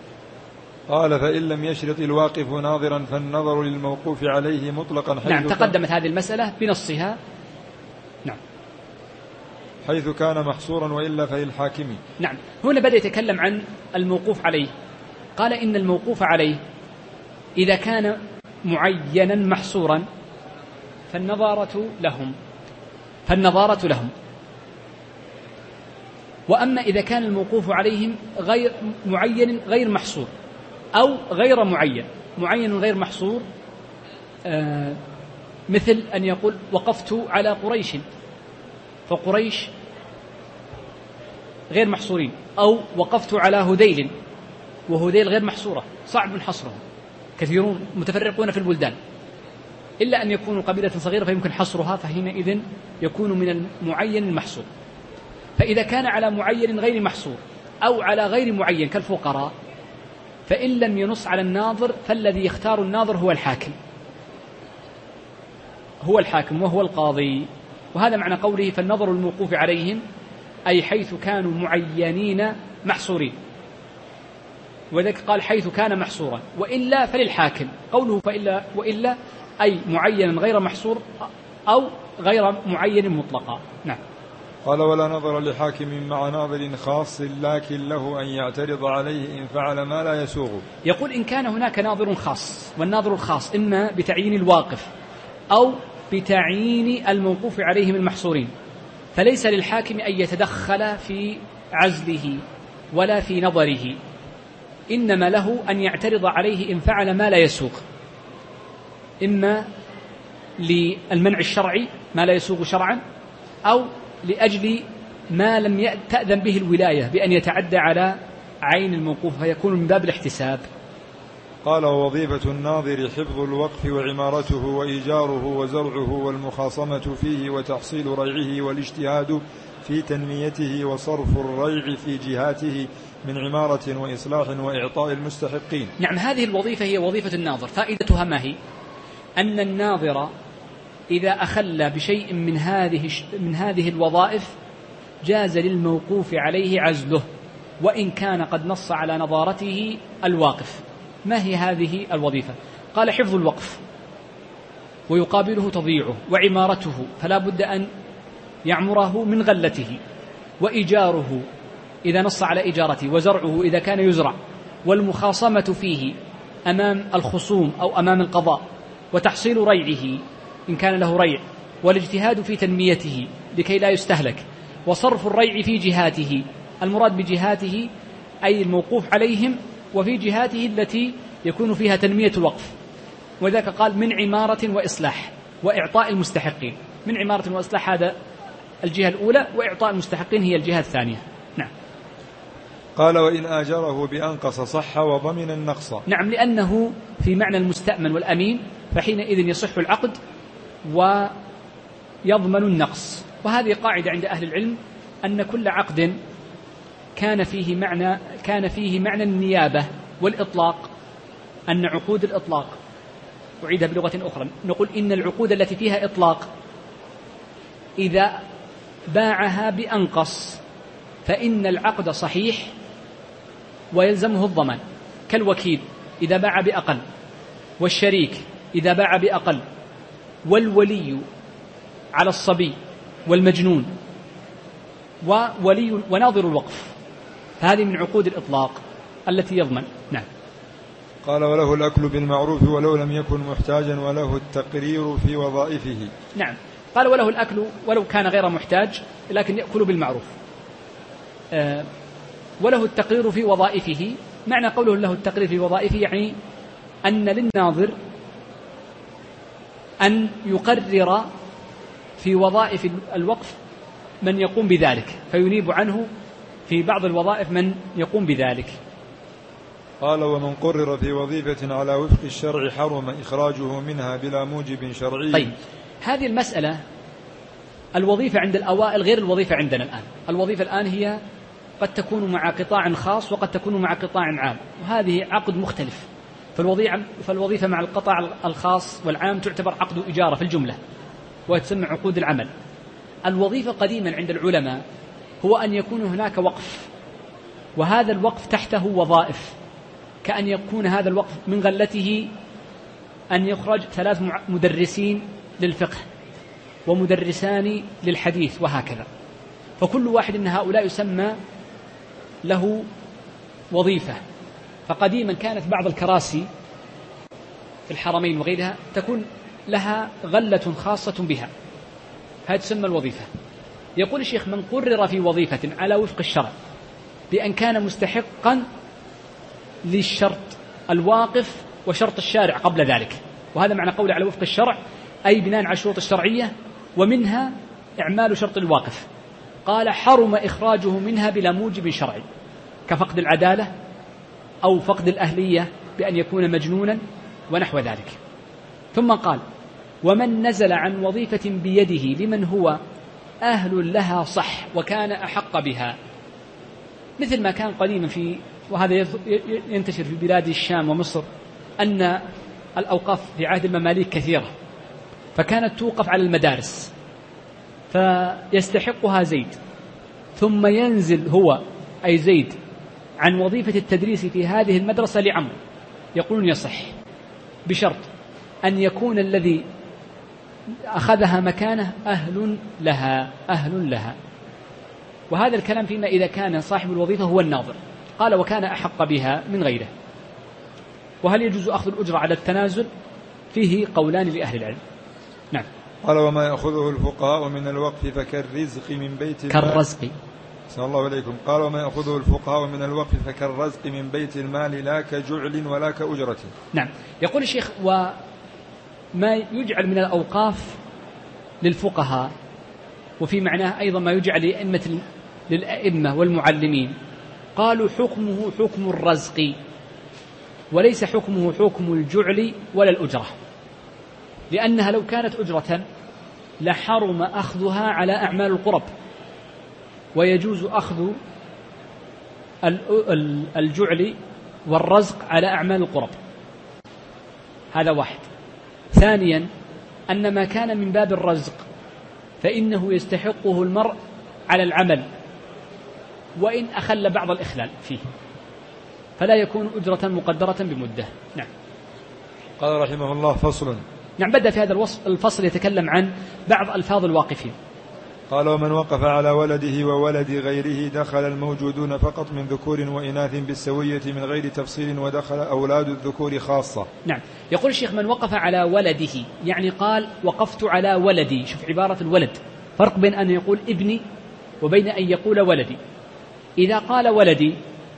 قال فإن لم يشرط الواقف ناظرا فالنظر للموقوف عليه مطلقا حيث نعم، تقدمت هذه المسألة بنصها. نعم. حيث كان محصورا وإلا فللحاكم. نعم. هنا بدأ يتكلم عن الموقوف عليه. قال إن الموقوف عليه إذا كان معينا محصورا فالنظارة لهم فالنظارة لهم وأما إذا كان الموقوف عليهم غير معين غير محصور أو غير معين معين غير محصور، آه مثل أن يقول وقفت على قريش، فقريش غير محصورين، أو وقفت على هذيل وهذيل غير محصورة، صعب حصرهم، كثيرون متفرقون في البلدان، إلا أن يكونوا قبيلة صغيرة فيمكن حصرها، فحينئذ يكون من المعين المحصور. فإذا كان على معين غير محصور أو على غير معين كالفقراء، فإن لم ينص على الناظر فالذي يختار الناظر هو الحاكم هو الحاكم وهو القاضي. وهذا معنى قوله فالنظر الموقوف عليهم، أي حيث كانوا معينين محصورين، وذلك قال حيث كان محصورا، وإلا فللحاكم. قوله فإلا وإلا أي معين غير محصور أو غير معين مطلقا. نعم. قال ولا نظر لحاكم مع ناظر خاص لكن له أن يعترض عليه إن فعل ما لا يسوغ. يقول إن كان هناك ناظر خاص، والناظر الخاص إما بتعيين الواقف أو بتعيين الموقوف عليهم المحصورين، فليس للحاكم أن يتدخل في عزله ولا في نظره، إنما له أن يعترض عليه إن فعل ما لا يسوغ، إما للمنع الشرعي ما لا يسوغ شرعا، أو لأجل ما لم تأذن به الولاية بأن يتعدى على عين الموقوف فيكون من باب الاحتساب. قال ووظيفة الناظر حفظ الوقف وعمارته وإيجاره وزرعه والمخاصمة فيه وتحصيل ريعه والاجتهاد في تنميته وصرف الريع في جهاته من عمارة وإصلاح وإعطاء المستحقين. نعم، هذه الوظيفة هي وظيفة الناظر. فائدتها ما هي؟ أن الناظر إذا أخل بشيء من هذه من هذه الوظائف جاز للموقوف عليه عزله وإن كان قد نص على نظارته الواقف. ما هي هذه الوظيفة؟ قال حفظ الوقف ويقابله تضييعه وعمارته فلا بد أن يعمره من غلته، وإيجاره إذا نص على إجارته، وزرعه إذا كان يزرع، والمخاصمة فيه أمام الخصوم أو أمام القضاء، وتحصيل ريعه إن كان له ريع، والاجتهاد في تنميته لكي لا يستهلك، وصرف الريع في جهاته. المراد بجهاته أي الموقوف عليهم، وفي جهاته التي يكون فيها تنمية الوقف. وذاك قال من عمارة وإصلاح وإعطاء المستحقين. من عمارة وإصلاح هذا الجهة الأولى، وإعطاء المستحقين هي الجهة الثانية. نعم. قال وإن آجره بأنقص صح وضمن النقص. نعم، لأنه في معنى المستأمن والأمين، فحينئذ يصح العقد ويضمن النقص. وهذه قاعدة عند أهل العلم أن كل عقد كان فيه معنى كان فيه معنى النيابة والإطلاق، أن عقود الإطلاق أعيدها بلغة أخرى، نقول إن العقود التي فيها إطلاق إذا باعها بأنقص فإن العقد صحيح ويلزمه الضمان، كالوكيل إذا باع بأقل، والشريك إذا باع بأقل، والولي على الصبي والمجنون، وولي وناظر الوقف. هذه من عقود الإطلاق التي يضمن. نعم. قال وله الأكل بالمعروف ولو لم يكن محتاجا وله التقرير في وظائفه. نعم، قال وله الأكل ولو كان غير محتاج لكن يأكل بالمعروف. آه وله التقرير في وظائفه، معنى قوله له التقرير في وظائفه يعني أن للناظر أن يقرر في وظائف الوقف من يقوم بذلك، فينيب عنه في بعض الوظائف من يقوم بذلك. قال ومن قرر في وظيفة على وفق الشرع حرم إخراجه منها بلا موجب شرعي. طيب، هذه المسألة الوظيفة عند الأوائل غير الوظيفة عندنا الآن. الوظيفة الآن هي قد تكون مع قطاع خاص وقد تكون مع قطاع عام، وهذه عقد مختلف. فالوظيفة مع القطاع الخاص والعام تعتبر عقد إجارة في الجملة وتسمى عقود العمل. الوظيفة قديما عند العلماء هو أن يكون هناك وقف، وهذا الوقف تحته وظائف، كأن يكون هذا الوقف من غلته أن يخرج ثلاث مدرسين للفقه ومدرسان للحديث وهكذا، فكل واحد من هؤلاء يسمى له وظيفة. فقديما كانت بعض الكراسي في الحرمين وغيرها تكون لها غلة خاصة بها، هذه تسمى الوظيفة. يقول الشيخ من قرر في وظيفة على وفق الشرع بأن كان مستحقا للشرط الواقف وشرط الشارع قبل ذلك، وهذا معنى قوله على وفق الشرع أي بناء على الشروط الشرعية ومنها إعمال شرط الواقف. قال حرم إخراجه منها بلا موجب شرعي، كفقد العدالة أو فقد الأهلية بأن يكون مجنونا ونحو ذلك. ثم قال ومن نزل عن وظيفة بيده لمن هو أهل لها صح وكان أحق بها، مثل ما كان قديما في، وهذا ينتشر في بلاد الشام ومصر، أن الأوقاف في عهد المماليك كثيرة، فكانت توقف على المدارس فيستحقها زيد، ثم ينزل هو أي زيد عن وظيفة التدريس في هذه المدرسة لعمر، يقولون يصح بشرط أن يكون الذي أخذها مكانه أهل لها أهل لها وهذا الكلام فيما إذا كان صاحب الوظيفة هو الناظر. قال وكان أحق بها من غيره. وهل يجوز أخذ الأجرة على التنازل؟ فيه قولان لأهل العلم. نعم. قال وما يأخذه الفقهاء من الوقف فكالرزق من بيت المال. كالرزق. صلى الله عليكم. قال وما يأخذه الفقهاء من الوقف فكالرزق من بيت المال لا كجعل ولا كأجرة. نعم. يقول الشيخ وما يجعل من الأوقاف للفقهاء وفي معناه أيضا ما يجعل لأئمة للأئمة والمعلمين، قالوا حكمه حكم الرزق وليس حكمه حكم الجعل ولا الأجرة، لأنها لو كانت أجرة لحرم أخذها على أعمال القرب، ويجوز أخذ الجعل والرزق على أعمال القرب. هذا واحد. ثانيا أن ما كان من باب الرزق فإنه يستحقه المرء على العمل وإن أخل بعض الإخلال فيه، فلا يكون أجرة مقدرة بمدة. نعم. قال رحمه الله: فصل. نعم، بدأ في هذا الفصل يتكلم عن بعض ألفاظ الواقفين. قال: ومن وقف على ولده وولد غيره دخل الموجودون فقط من ذكور وإناث بالسوية من غير تفصيل، ودخل أولاد الذكور خاصة. نعم. يقول الشيخ: من وقف على ولده، يعني قال وقفت على ولدي. شوف عبارة الولد، فرق بين أن يقول ابني وبين أن يقول ولدي. إذا قال ولدي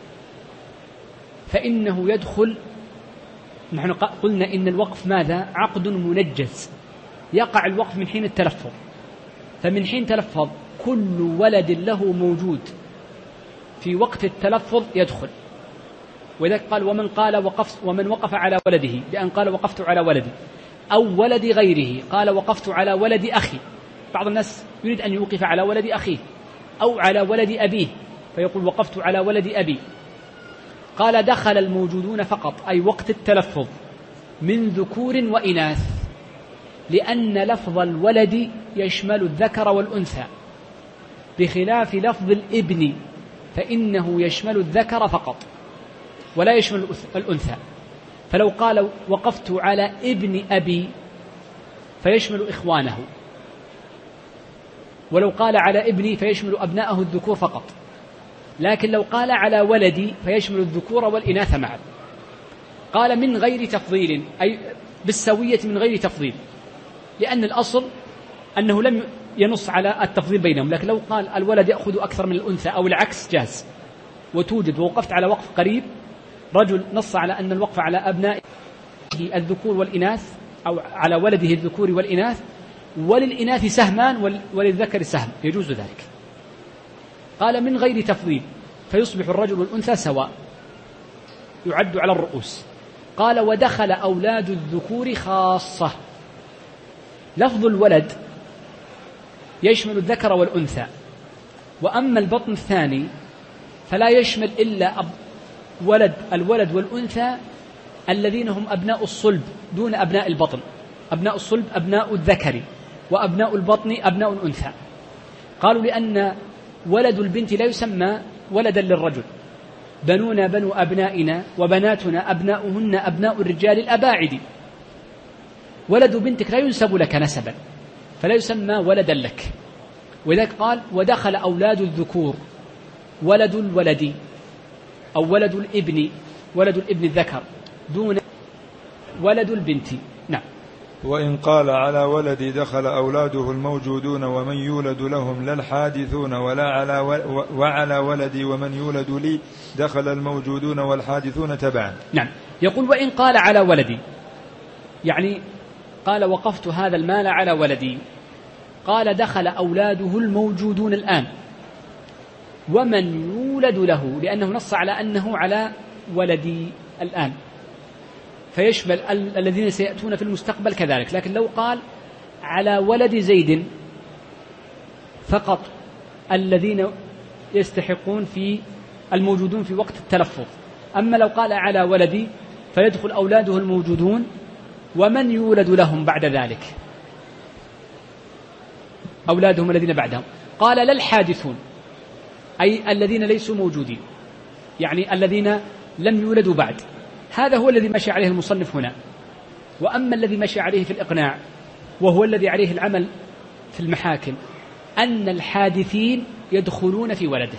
فإنه يدخل، نحن قلنا إن الوقف ماذا؟ عقد منجز، يقع الوقف من حين التلفظ، فمن حين تلفظ كل ولد له موجود في وقت التلفظ يدخل. وذلك قال: ومن قال وقفت ومن وقف على ولده بأن قال وقفت على ولدي، أو ولد غيره قال وقفت على ولد أخي. بعض الناس يريد أن يوقف على ولد أخيه أو على ولد أبيه فيقول وقفت على ولد أبي. قال: دخل الموجودون فقط، أي وقت التلفظ، من ذكور وإناث، لأن لفظ الولد يشمل الذكر والأنثى، بخلاف لفظ الابن فإنه يشمل الذكر فقط ولا يشمل الأنثى. فلو قال وقفت على ابن أبي فيشمل إخوانه، ولو قال على ابني فيشمل أبناءه الذكور فقط، لكن لو قال على ولدي فيشمل الذكور والإناث معا. قال: من غير تفضيل، أي بالسوية من غير تفضيل، لأن الأصل أنه لم ينص على التفضيل بينهم، لكن لو قال الولد يأخذ أكثر من الأنثى أو العكس جاز وتوجد. ووقفت على وقف قريب، رجل نص على أن الوقف على أبنائه الذكور والإناث، أو على ولده الذكور والإناث، وللإناث سهمان وللذكر سهم، يجوز ذلك. قال: من غير تفضيل، فيصبح الرجل والأنثى سواء، يعد على الرؤوس. قال: ودخل أولاد الذكور خاصة. لفظ الولد يشمل الذكر والأنثى، وأما البطن الثاني فلا يشمل إلا ولد الولد والأنثى الذين هم أبناء الصلب دون أبناء البطن. أبناء الصلب أبناء الذكر، وأبناء البطن أبناء الأنثى. قالوا: لأن ولد البنت لا يسمى ولدا للرجل، بنونا بنو أبنائنا وبناتنا أبناؤهن أبناء الرجال الأباعد. ولد بنتك لا ينسب لك نسبا، فلا يسمى ولدا لك. ولذلك قال: ودخل أولاد الذكور، ولد الولد أو ولد الابن، ولد الابن الذكر، دون ولد البنت. نعم. وإن قال على ولدي دخل أولاده الموجودون ومن يولد لهم لا الحادثون، ولا على وعلى ولدي ومن يولد لي دخل الموجودون والحادثون تبعا. نعم. يقول: وإن قال على ولدي، يعني قال وقفت هذا المال على ولدي، قال دخل أولاده الموجودون الآن ومن يولد له، لأنه نص على أنه على ولدي الآن، فيشمل الذين سيأتون في المستقبل كذلك. لكن لو قال على ولد زيد فقط الذين يستحقون في الموجودون في وقت التلفظ، أما لو قال على ولدي فيدخل أولاده الموجودون ومن يولد لهم بعد ذلك، أولادهم الذين بعدهم. قال لا الحادثون، أي الذين ليسوا موجودين، يعني الذين لم يولدوا بعد. هذا هو الذي مشي عليه المصنف هنا. وأما الذي مشي عليه في الإقناع، وهو الذي عليه العمل في المحاكم، أن الحادثين يدخلون في ولده.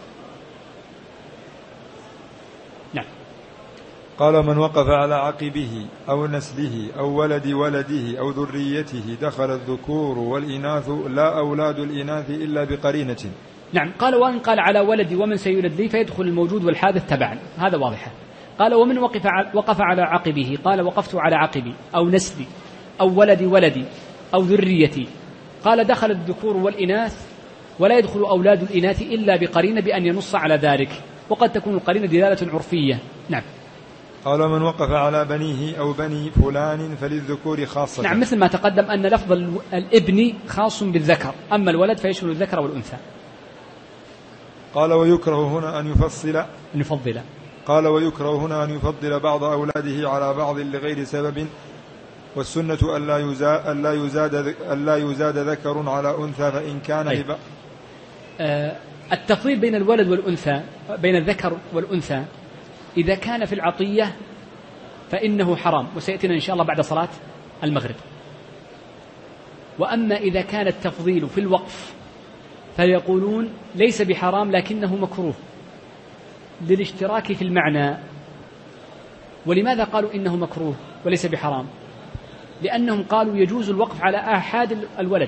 نعم. قال: من وقف على عقبه أو نسله أو ولد ولده أو ذريته دخل الذكور والإناث لا أولاد الإناث إلا بقرينة. نعم. قال: وإن قال على ولدي ومن سيولد لي فيدخل الموجود والحادث تبعا، هذا واضحة. قال: ومن وقف وقف على عقبه، قال وقفت على عقبي أو نسلي أو ولدي ولدي أو ذريتي، قال دخل الذكور والإناث ولا يدخل أولاد الإناث إلا بقرينة بأن ينص على ذلك، وقد تكون القرينة دلالة عرفية. نعم. قال: من وقف على بنيه أو بني فلان فللذكور خاصة. نعم، مثل ما تقدم أن لفظ الابن خاص بالذكر، أما الولد فيشمل الذكر والأنثى. قال: ويكره هنا أن يفصل أن يفضل قال: ويكره هنا أن يفضل بعض أولاده على بعض لغير سبب والسنة ألا يزاد, ألا يزاد, ألا يزاد ذكر على أنثى فإن كان طيب. لبا آه التفضيل بين الولد والأنثى بين الذكر والأنثى إذا كان في العطية فإنه حرام، وسيأتينا إن شاء الله بعد صلاة المغرب. وأما إذا كان التفضيل في الوقف فيقولون ليس بحرام لكنه مكروه للاشتراك في المعنى. ولماذا قالوا إنه مكروه وليس بحرام؟ لأنهم قالوا يجوز الوقف على آحاد الولد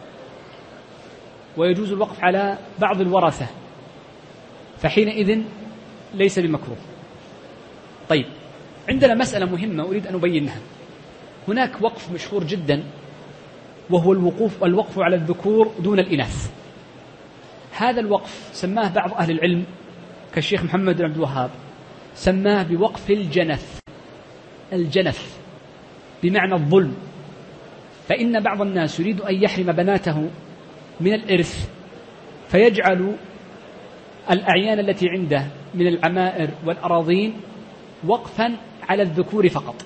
ويجوز الوقف على بعض الورثة، فحينئذ ليس بمكروه. طيب، عندنا مسألة مهمة أريد أن أبينها. هناك وقف مشهور جدا وهو الوقوف والوقف على الذكور دون الإناث. هذا الوقف سماه بعض أهل العلم كالشيخ محمد بن عبد الوهاب سماه بوقف الجنف. الجنف بمعنى الظلم، فإن بعض الناس يريد أن يحرم بناته من الإرث فيجعل الأعيان التي عنده من العمائر والأراضين وقفا على الذكور فقط.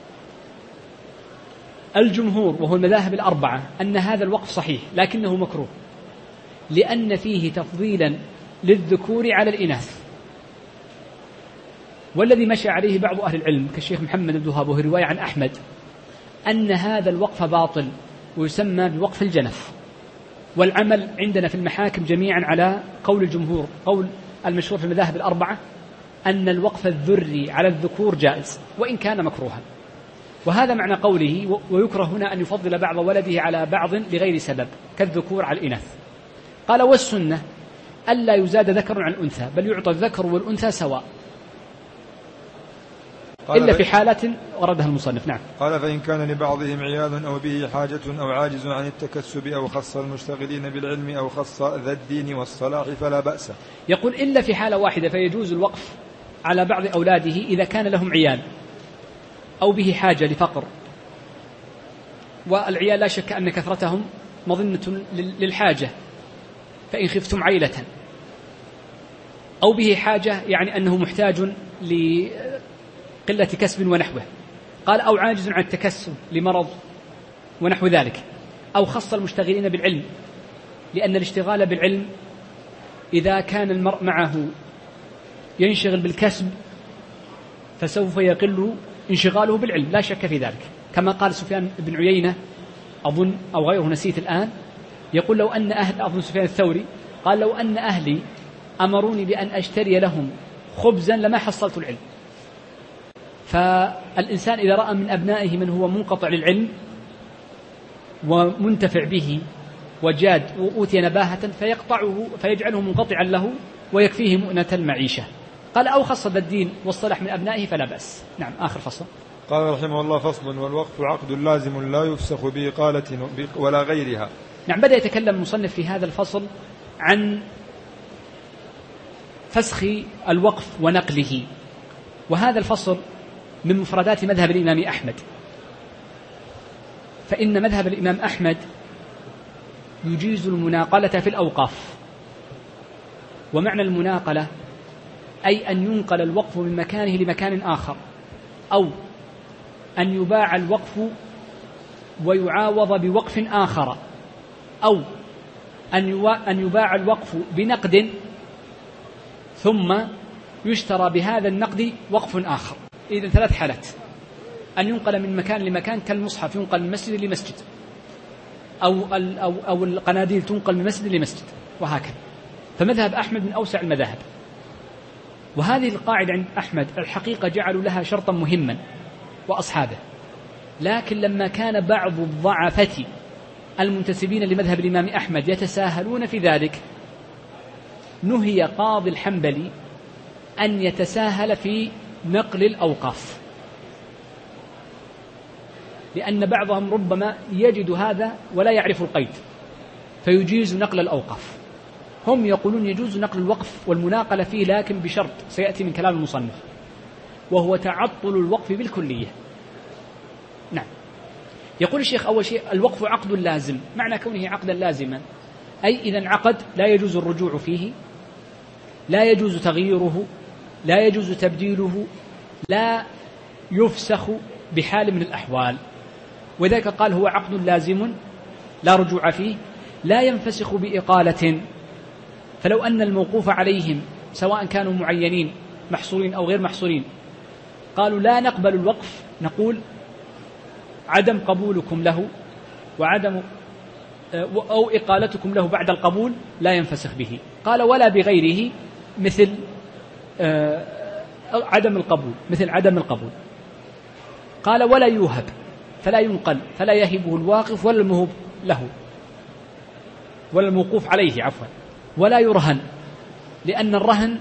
الجمهور وهو المذاهب الأربعة أن هذا الوقف صحيح لكنه مكروه، لأن فيه تفضيلا للذكور على الإناث. والذي مشى عليه بعض أهل العلم كالشيخ محمد بن عبد الوهاب وهو رواية عن أحمد أن هذا الوقف باطل ويسمى بوقف الجنف. والعمل عندنا في المحاكم جميعا على قول الجمهور، قول المشهور في المذاهب الأربعة، أن الوقف الذري على الذكور جائز وإن كان مكروها. وهذا معنى قوله ويكره هنا أن يفضل بعض ولده على بعض لغير سبب كالذكور على الإناث. قال والسنة ألا يزاد ذكر عن أنثى بل يعطى الذكر والأنثى سواء إلا في حالة وردها المصنف. نعم. قال فإن كان لبعضهم عيال أو به حاجة أو عاجز عن التكسب أو خص المشتغلين بالعلم أو خص ذا الدين والصلاح فلا بأس. يقول إلا في حالة واحدة فيجوز الوقف على بعض أولاده إذا كان لهم عيال أو به حاجة لفقر، والعيال لا شك أن كثرتهم مظنة للحاجة فإن خفتم عيلة، أو به حاجة يعني أنه محتاج لقلة كسب ونحوه. قال أو عاجز عن التكسب لمرض ونحو ذلك، أو خص المشتغلين بالعلم، لأن الاشتغال بالعلم إذا كان المرء معه ينشغل بالكسب فسوف يقل انشغاله بالعلم لا شك في ذلك، كما قال سفيان بن عيينة أظن أو غيره نسيت الآن، يقول لو أن أهل أظن سفيان الثوري قال لو أن أهلي أمروني بأن أشتري لهم خبزا لما حصلت العلم. فالإنسان إذا رأى من أبنائه من هو منقطع للعلم ومنتفع به وجاد وأوتي نباهة فيقطعه فيجعله منقطعا له ويكفيه مؤنة المعيشة. قال أو خص الدين والصلاح من أبنائه فلا بأس. نعم. آخر فصل. قال رحمه الله فصل والوقف عقد لازم لا يفسخ بإقالة ولا غيرها. نعم. بدأ يتكلم المصنف في هذا الفصل عن فسخ الوقف ونقله، وهذا الفصل من مفردات مذهب الإمام أحمد، فإن مذهب الإمام أحمد يجيز المناقلة في الأوقاف. ومعنى المناقلة أي أن ينقل الوقف من مكانه لمكان آخر، أو أن يباع الوقف ويعاوض بوقف آخر، أو أن يباع الوقف بنقد ثم يشترى بهذا النقد وقف آخر. إذن ثلاث حالات: أن ينقل من مكان لمكان كالمصحف ينقل من مسجد لمسجد، أو, أو, أو القناديل تنقل من مسجد لمسجد، وهكذا. فمذهب أحمد من أوسع المذاهب. وهذه القاعدة عند أحمد الحقيقة جعلوا لها شرطا مهما وأصحابه، لكن لما كان بعض الضعفة المنتسبين لمذهب الإمام أحمد يتساهلون في ذلك نهي قاضي الحنبلي أن يتساهل في نقل الأوقاف، لأن بعضهم ربما يجد هذا ولا يعرف القيد فيجيز نقل الأوقاف. هم يقولون يجوز نقل الوقف والمناقلة فيه لكن بشرط سيأتي من كلام المصنف، وهو تعطل الوقف بالكلية. نعم. يقول الشيخ أول شيء الوقف عقد لازم. معنى كونه عقدا لازما أي إذا انعقد لا يجوز الرجوع فيه، لا يجوز تغييره، لا يجوز تبديله، لا يفسخ بحال من الأحوال. وذلك قال هو عقد لازم لا رجوع فيه لا ينفسخ بإقالة. فلو أن الموقوف عليهم سواء كانوا معينين محصورين أو غير محصورين قالوا لا نقبل الوقف، نقول عدم قبولكم له وعدم أو إقالتكم له بعد القبول لا ينفسخ به. قال ولا بغيره مثل عدم القبول مثل عدم القبول. قال ولا يوهب فلا ينقل فلا يهبه الواقف ولا الموهوب له ولا الموقوف عليه عفوا، ولا يرهن لأن الرهن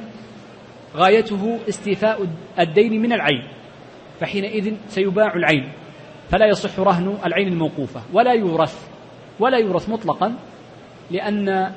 غايته استيفاء الدين من العين، فحينئذ سيباع العين فلا يصح رهن العين الموقوفة. ولا يورث ولا يورث مطلقا لأن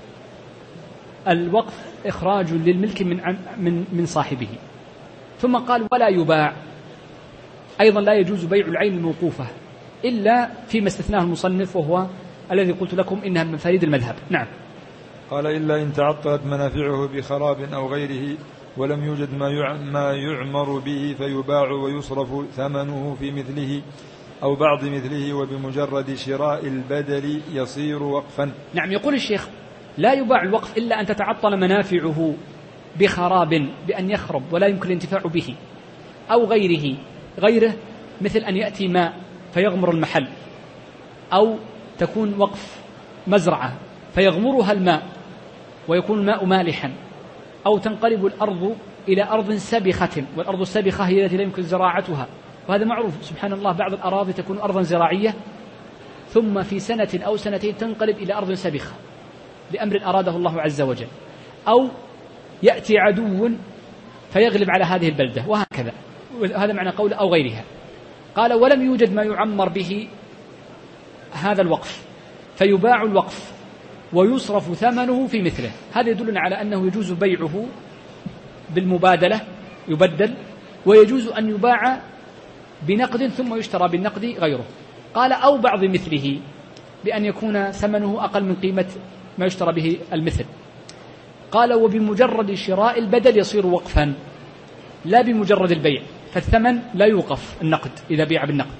الوقف إخراج للملك من من من صاحبه. ثم قال ولا يباع، أيضا لا يجوز بيع العين الموقوفة إلا فيما استثناه المصنف وهو الذي قلت لكم إنها من مفاريد المذهب. نعم. قال إلا إن تعطلت منافعه بخراب أو غيره ولم يوجد ما يعمر به فيباع ويصرف ثمنه في مثله أو بعض مثله وبمجرد شراء البدل يصير وقفا. نعم. يقول الشيخ لا يباع الوقف إلا أن تتعطل منافعه بخراب بأن يخرب ولا يمكن الانتفاع به أو غيره غيره مثل أن يأتي ماء فيغمر المحل، أو تكون وقف مزرعة فيغمرها الماء ويكون الماء مالحا، أو تنقلب الأرض إلى أرض سبخة والأرض السبخة هي التي لا يمكن زراعتها، وهذا معروف سبحان الله. بعض الأراضي تكون أرضا زراعية ثم في سنة أو سنتين تنقلب إلى أرض سبخة لأمر أراده الله عز وجل، أو يأتي عدو فيغلب على هذه البلدة وهكذا. هذا معنى قول أو غيرها. قال ولم يوجد ما يعمر به هذا الوقف فيباع الوقف ويصرف ثمنه في مثله. هذا يدلنا على أنه يجوز بيعه بالمبادلة يبدل، ويجوز أن يباع بنقد ثم يشترى بالنقد غيره. قال أو بعض مثله بأن يكون ثمنه أقل من قيمة ما يشترى به المثل. قال وبمجرد شراء البدل يصير وقفا لا بمجرد البيع، فالثمن لا يوقف النقد إذا بيع بالنقد،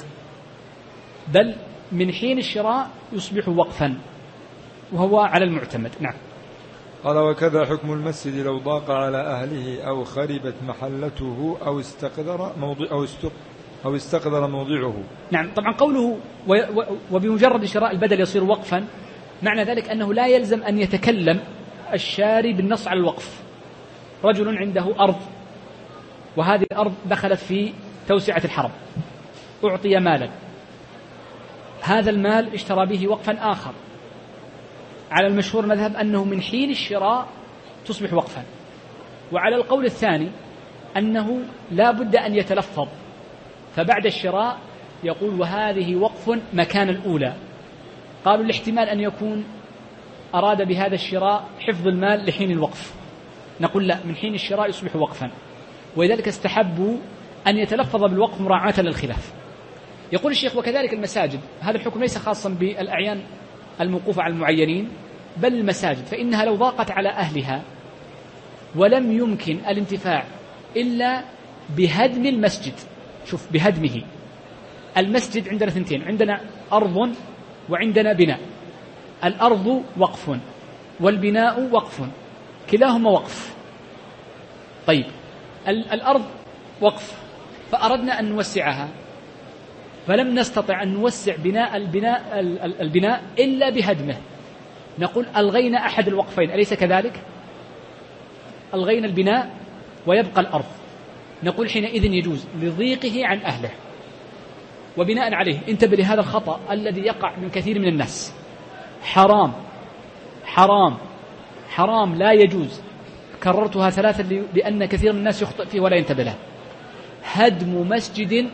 بل من حين الشراء يصبح وقفا وهو على المعتمد. نعم. قال وكذا حكم المسجد لو ضاق على أهله أو خربت محلته أو استقدر موضع أو استق أو استقدر موضعه. نعم. طبعا قوله وبمجرد شراء البدل يصير وقفا معنى ذلك أنه لا يلزم أن يتكلم الشاري بالنص على الوقف. رجل عنده أرض وهذه الأرض دخلت في توسعة الحرم، أعطي مالا، هذا المال اشترى به وقفا آخر، على المشهور مذهب أنه من حين الشراء تصبح وقفا. وعلى القول الثاني أنه لا بد أن يتلفظ، فبعد الشراء يقول وهذه وقف مكان الأولى. قالوا الاحتمال أن يكون أراد بهذا الشراء حفظ المال لحين الوقف، نقول لا، من حين الشراء يصبح وقفا، ولذلك استحبوا أن يتلفظ بالوقف مراعاة للخلاف. يقول الشيخ وكذلك المساجد، هذا الحكم ليس خاصا بالأعيان الموقوفة على المعينين بل المساجد، فإنها لو ضاقت على أهلها ولم يمكن الانتفاع إلا بهدم المسجد. شوف بهدمه. المسجد عندنا ثنتين، عندنا أرض وعندنا بناء. الأرض وقف والبناء وقف، كلاهما وقف. طيب الأرض وقف فأردنا أن نوسعها فلم نستطع أن نوسع بناء البناء, البناء إلا بهدمه، نقول ألغينا أحد الوقفين، أليس كذلك؟ ألغينا البناء ويبقى الأرض، نقول حينئذ يجوز لضيقه عن أهله. وبناء عليه انتبه لهذا الخطأ الذي يقع من كثير من الناس، حرام حرام حرام لا يجوز، كررتها ثلاثة لأن كثير من الناس يخطئ فيه ولا ينتبه له. هدم مسجد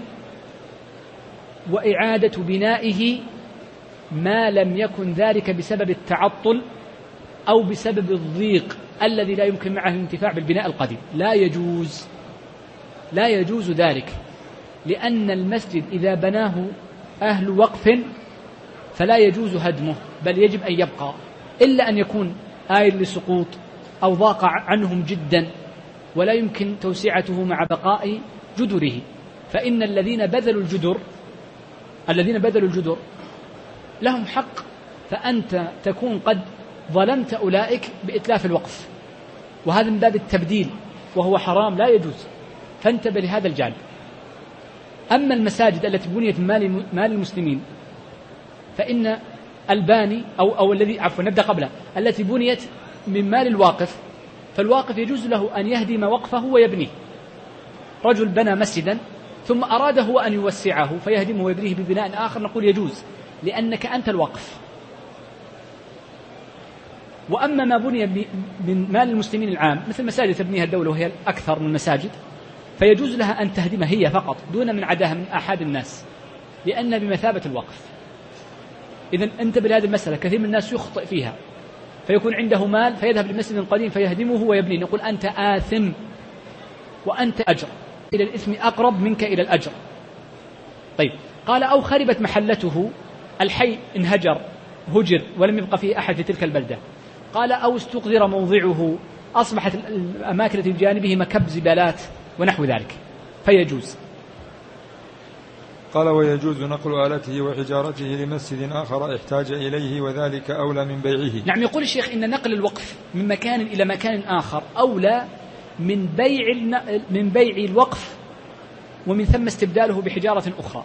وإعادة بنائه ما لم يكن ذلك بسبب التعطل أو بسبب الضيق الذي لا يمكن معه الانتفاع بالبناء القديم، لا يجوز لا يجوز ذلك، لأن المسجد إذا بناه أهل وقف فلا يجوز هدمه، بل يجب أن يبقى، إلا أن يكون آيل لسقوط أو ضاق عنهم جدا ولا يمكن توسعته مع بقاء جدره. فإن الذين بذلوا الجدر الذين بذلوا الجدر لهم حق، فأنت تكون قد ظلمت أولئك بإتلاف الوقف، وهذا من باب التبديل وهو حرام لا يجوز، فانتبه لهذا الجانب. أما المساجد التي بنيت من مال المسلمين فإن الباني أو, أو الذي عفوا نبدأ قبله التي بنيت من مال الواقف، فالواقف يجوز له أن يهدم وقفه ويبنيه. رجل بنى مسجدا ثم أراد هو أن يوسعه فيهدمه ويبنيه ببناء آخر، نقول يجوز لأنك أنت الوقف. وأما ما بني من مال المسلمين العام مثل مساجد تبنيها الدولة وهي أكثر من المساجد فيجوز لها أن تهدمها هي فقط دون من عداها من أحد الناس، لأنها بمثابة الوقف. إذن انتبه لهذه المسألة، كثير من الناس يخطئ فيها فيكون عنده مال فيذهب لمسجد قديم فيهدمه ويبنيه، نقول أنت آثم وأنت أجر، إلى الإثم أقرب منك إلى الأجر. طيب قال أو خربت محلته، الحي انهجر هجر ولم يبقى فيه أحد في تلك البلدة. قال أو استقذر موضعه، أصبحت الأماكن التي بجانبه مكب زبالات ونحو ذلك فيجوز. قال ويجوز نقل آلته وحجارته لمسجد آخر احتاج إليه وذلك أولى من بيعه. نعم، يقول الشيخ إن نقل الوقف من مكان إلى مكان آخر أولى من بيع من بيع الوقف ومن ثم استبداله بحجارة أخرى.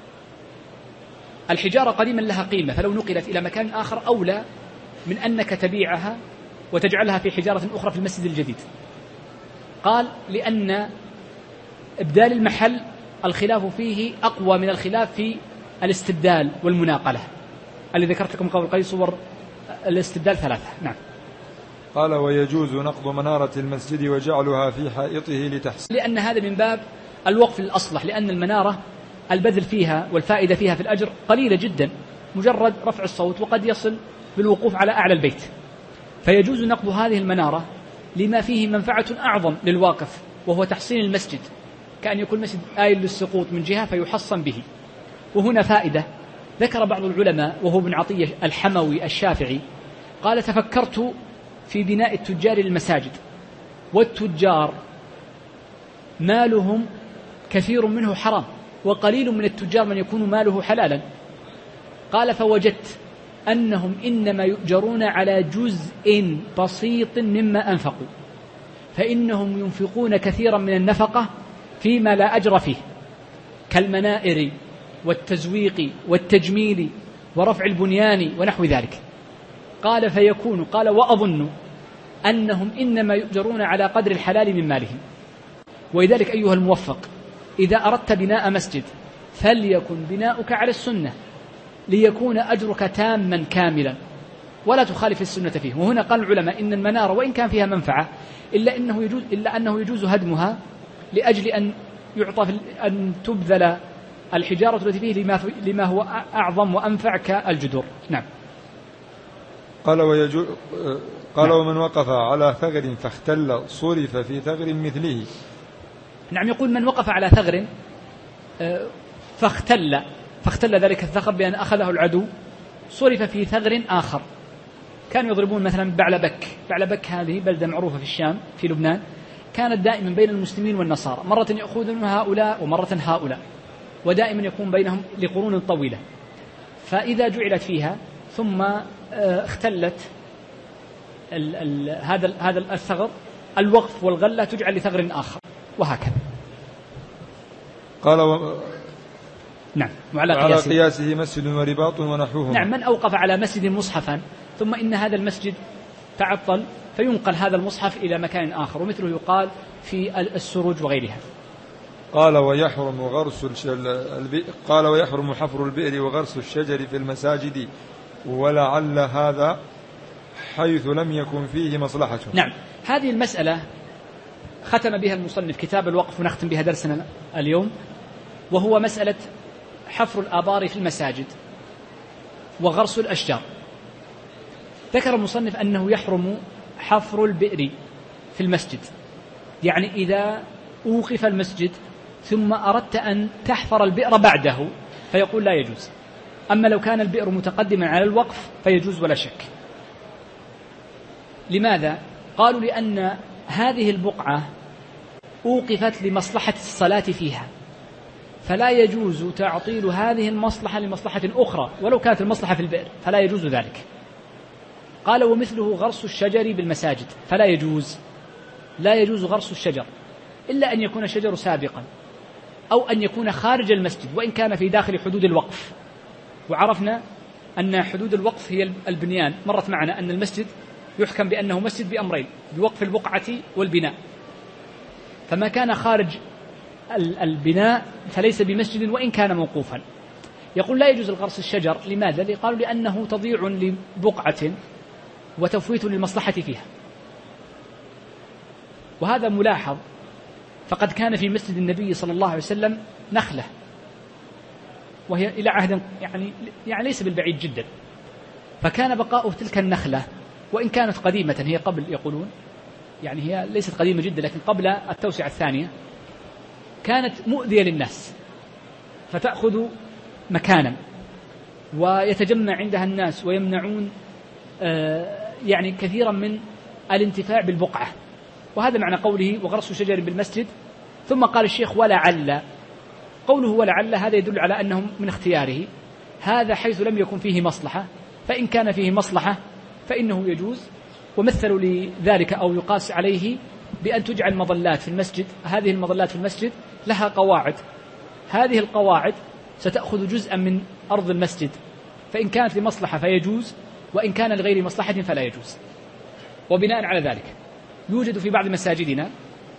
الحجارة قديما لها قيمة، فلو نقلت إلى مكان آخر أولى من أنك تبيعها وتجعلها في حجارة أخرى في المسجد الجديد. قال لأن إبدال المحل الخلاف فيه أقوى من الخلاف في الاستبدال والمناقلة، اللي ذكرت لكم قبل قليل صور الاستبدال ثلاثة. نعم. قال ويجوز نقض منارة المسجد وجعلها في حائطه لتحسين، لأن هذا من باب الوقف الأصلح، لأن المنارة البذل فيها والفائدة فيها في الأجر قليلة جدا، مجرد رفع الصوت وقد يصل بالوقوف على أعلى البيت، فيجوز نقض هذه المنارة لما فيه منفعة أعظم للواقف وهو تحصين المسجد، كأن يكون مسجد آيل للسقوط من جهة فيحصن به. وهنا فائدة ذكر بعض العلماء وهو ابن عطية الحموي الشافعي، قال تفكرت في بناء التجار للمساجد، والتجار مالهم كثير منه حرام وقليل من التجار من يكون ماله حلالا. قال فوجدت أنهم إنما يؤجرون على جزء بسيط مما أنفقوا، فإنهم ينفقون كثيرا من النفقة فيما لا أجر فيه كالمنائر والتزويق والتجميل ورفع البنيان ونحو ذلك. قال فيكون قال وأظن أنهم إنما يؤجرون على قدر الحلال من مالهم. ولذلك أيها الموفق إذا أردت بناء مسجد فليكن بناؤك على السنة ليكون أجرك تاما كاملا ولا تخالف السنة فيه. وهنا قال العلماء إن المنارة وإن كان فيها منفعة إلا أنه يجوز, إلا أنه يجوز هدمها لأجل أن يعطى أن تبذل الحجارة التي فيه لما, لما هو أعظم وأنفع كالجدر. نعم. قال ويجوز قال نعم. ومن وقف على ثغر فاختل صرف في ثغر مثله. نعم، يقول من وقف على ثغر فاختل فاختل ذلك الثغر بأن أخذه العدو صرف في ثغر آخر. كانوا يضربون مثلا بعلبك. بعلبك هذه بلدة معروفة في الشام في لبنان، كانت دائما بين المسلمين والنصارى، مرة يأخذون هؤلاء ومرة هؤلاء، ودائما يكون بينهم لقرون طويلة. فإذا جعلت فيها ثم اختلت ال ال هذا هذا الثغر، الوقف والغلة تجعل لثغر آخر وهكذا. قال و... نعم، وعلى على قياسه, قياسه مسجد ورباط ونحوهما. نعم، من أوقف على مسجد مصحفا ثم إن هذا المسجد تعطل فينقل هذا المصحف إلى مكان آخر، ومثله يقال في السروج وغيرها. قال ويحرم غرس البئر قال ويحرم حفر البئر وغرس الشجر في المساجد، ولعل هذا حيث لم يكن فيه مصلحة. نعم، هذه المسألة ختم بها المصنف كتاب الوقف ونختم بها درسنا اليوم، وهو مسألة حفر الآبار في المساجد وغرس الأشجار. ذكر المصنف أنه يحرم حفر البئر في المسجد، يعني إذا أوقف المسجد ثم أردت أن تحفر البئر بعده فيقول لا يجوز. أما لو كان البئر متقدما على الوقف فيجوز ولا شك. لماذا؟ قالوا لأن هذه البقعة أوقفت لمصلحة الصلاة فيها، فلا يجوز تعطيل هذه المصلحة لمصلحة أخرى ولو كانت المصلحة في البئر، فلا يجوز ذلك. قال ومثله غرس الشجر بالمساجد، فلا يجوز لا يجوز غرس الشجر إلا أن يكون الشجر سابقا أو أن يكون خارج المسجد وإن كان في داخل حدود الوقف. وعرفنا أن حدود الوقف هي البنيان، مرت معنا أن المسجد يحكم بأنه مسجد بأمرين: بوقف البقعة والبناء. فما كان خارج البناء فليس بمسجد وإن كان موقوفا. يقول لا يجوز الغرس الشجر، لماذا؟ قالوا لأنه تضيع لبقعة وتفويت للمصلحة فيها، وهذا ملاحظ. فقد كان في مسجد النبي صلى الله عليه وسلم نخلة، وهي إلى عهد يعني, يعني ليس بالبعيد جدا، فكان بقاء تلك النخلة وإن كانت قديمة، هي قبل يقولون يعني هي ليست قديمة جدا لكن قبل التوسعة الثانية، كانت مؤذية للناس فتأخذ مكانا ويتجمع عندها الناس ويمنعون يعني كثيرا من الانتفاع بالبقعة. وهذا معنى قوله وغرس شجر بالمسجد. ثم قال الشيخ ولعل، قوله ولعل هذا يدل على أنه من اختياره، هذا حيث لم يكن فيه مصلحة، فإن كان فيه مصلحة فإنه يجوز. ومثلوا لذلك أو يقاس عليه بأن تجعل مظلات في المسجد، هذه المظلات في المسجد لها قواعد، هذه القواعد ستأخذ جزءا من أرض المسجد، فإن كانت لمصلحة فيجوز وإن كان لغير مصلحة فلا يجوز. وبناء على ذلك يوجد في بعض مساجدنا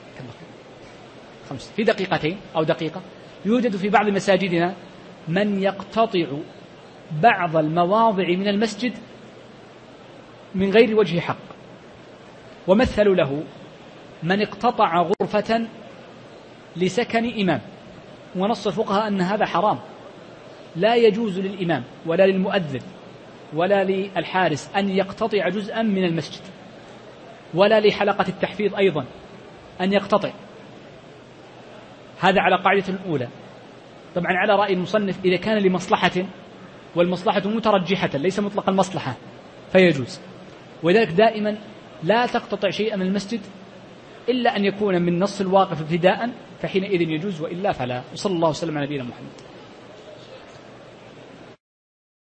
في دقيقتين أو دقيقة يوجد في بعض مساجدنا من يقتطع بعض المواضع من المسجد من غير وجه حق. ومثلوا له من اقتطع غرفة لسكن إمام، ونص الفقهاء أن هذا حرام، لا يجوز للإمام ولا للمؤذن ولا للحارس أن يقتطع جزءا من المسجد، ولا لحلقة التحفيظ أيضا أن يقتطع. هذا على قاعدة أولى. طبعا على رأي المصنف إذا كان لمصلحة والمصلحة مترجحة ليس مطلق المصلحة فيجوز. ولذلك دائما لا تقتطع شيئا من المسجد إلا أن يكون من نص الواقف ابتداء، فحينئذ يجوز، وإلا فلا. وصلى الله وسلم على نبينا محمد.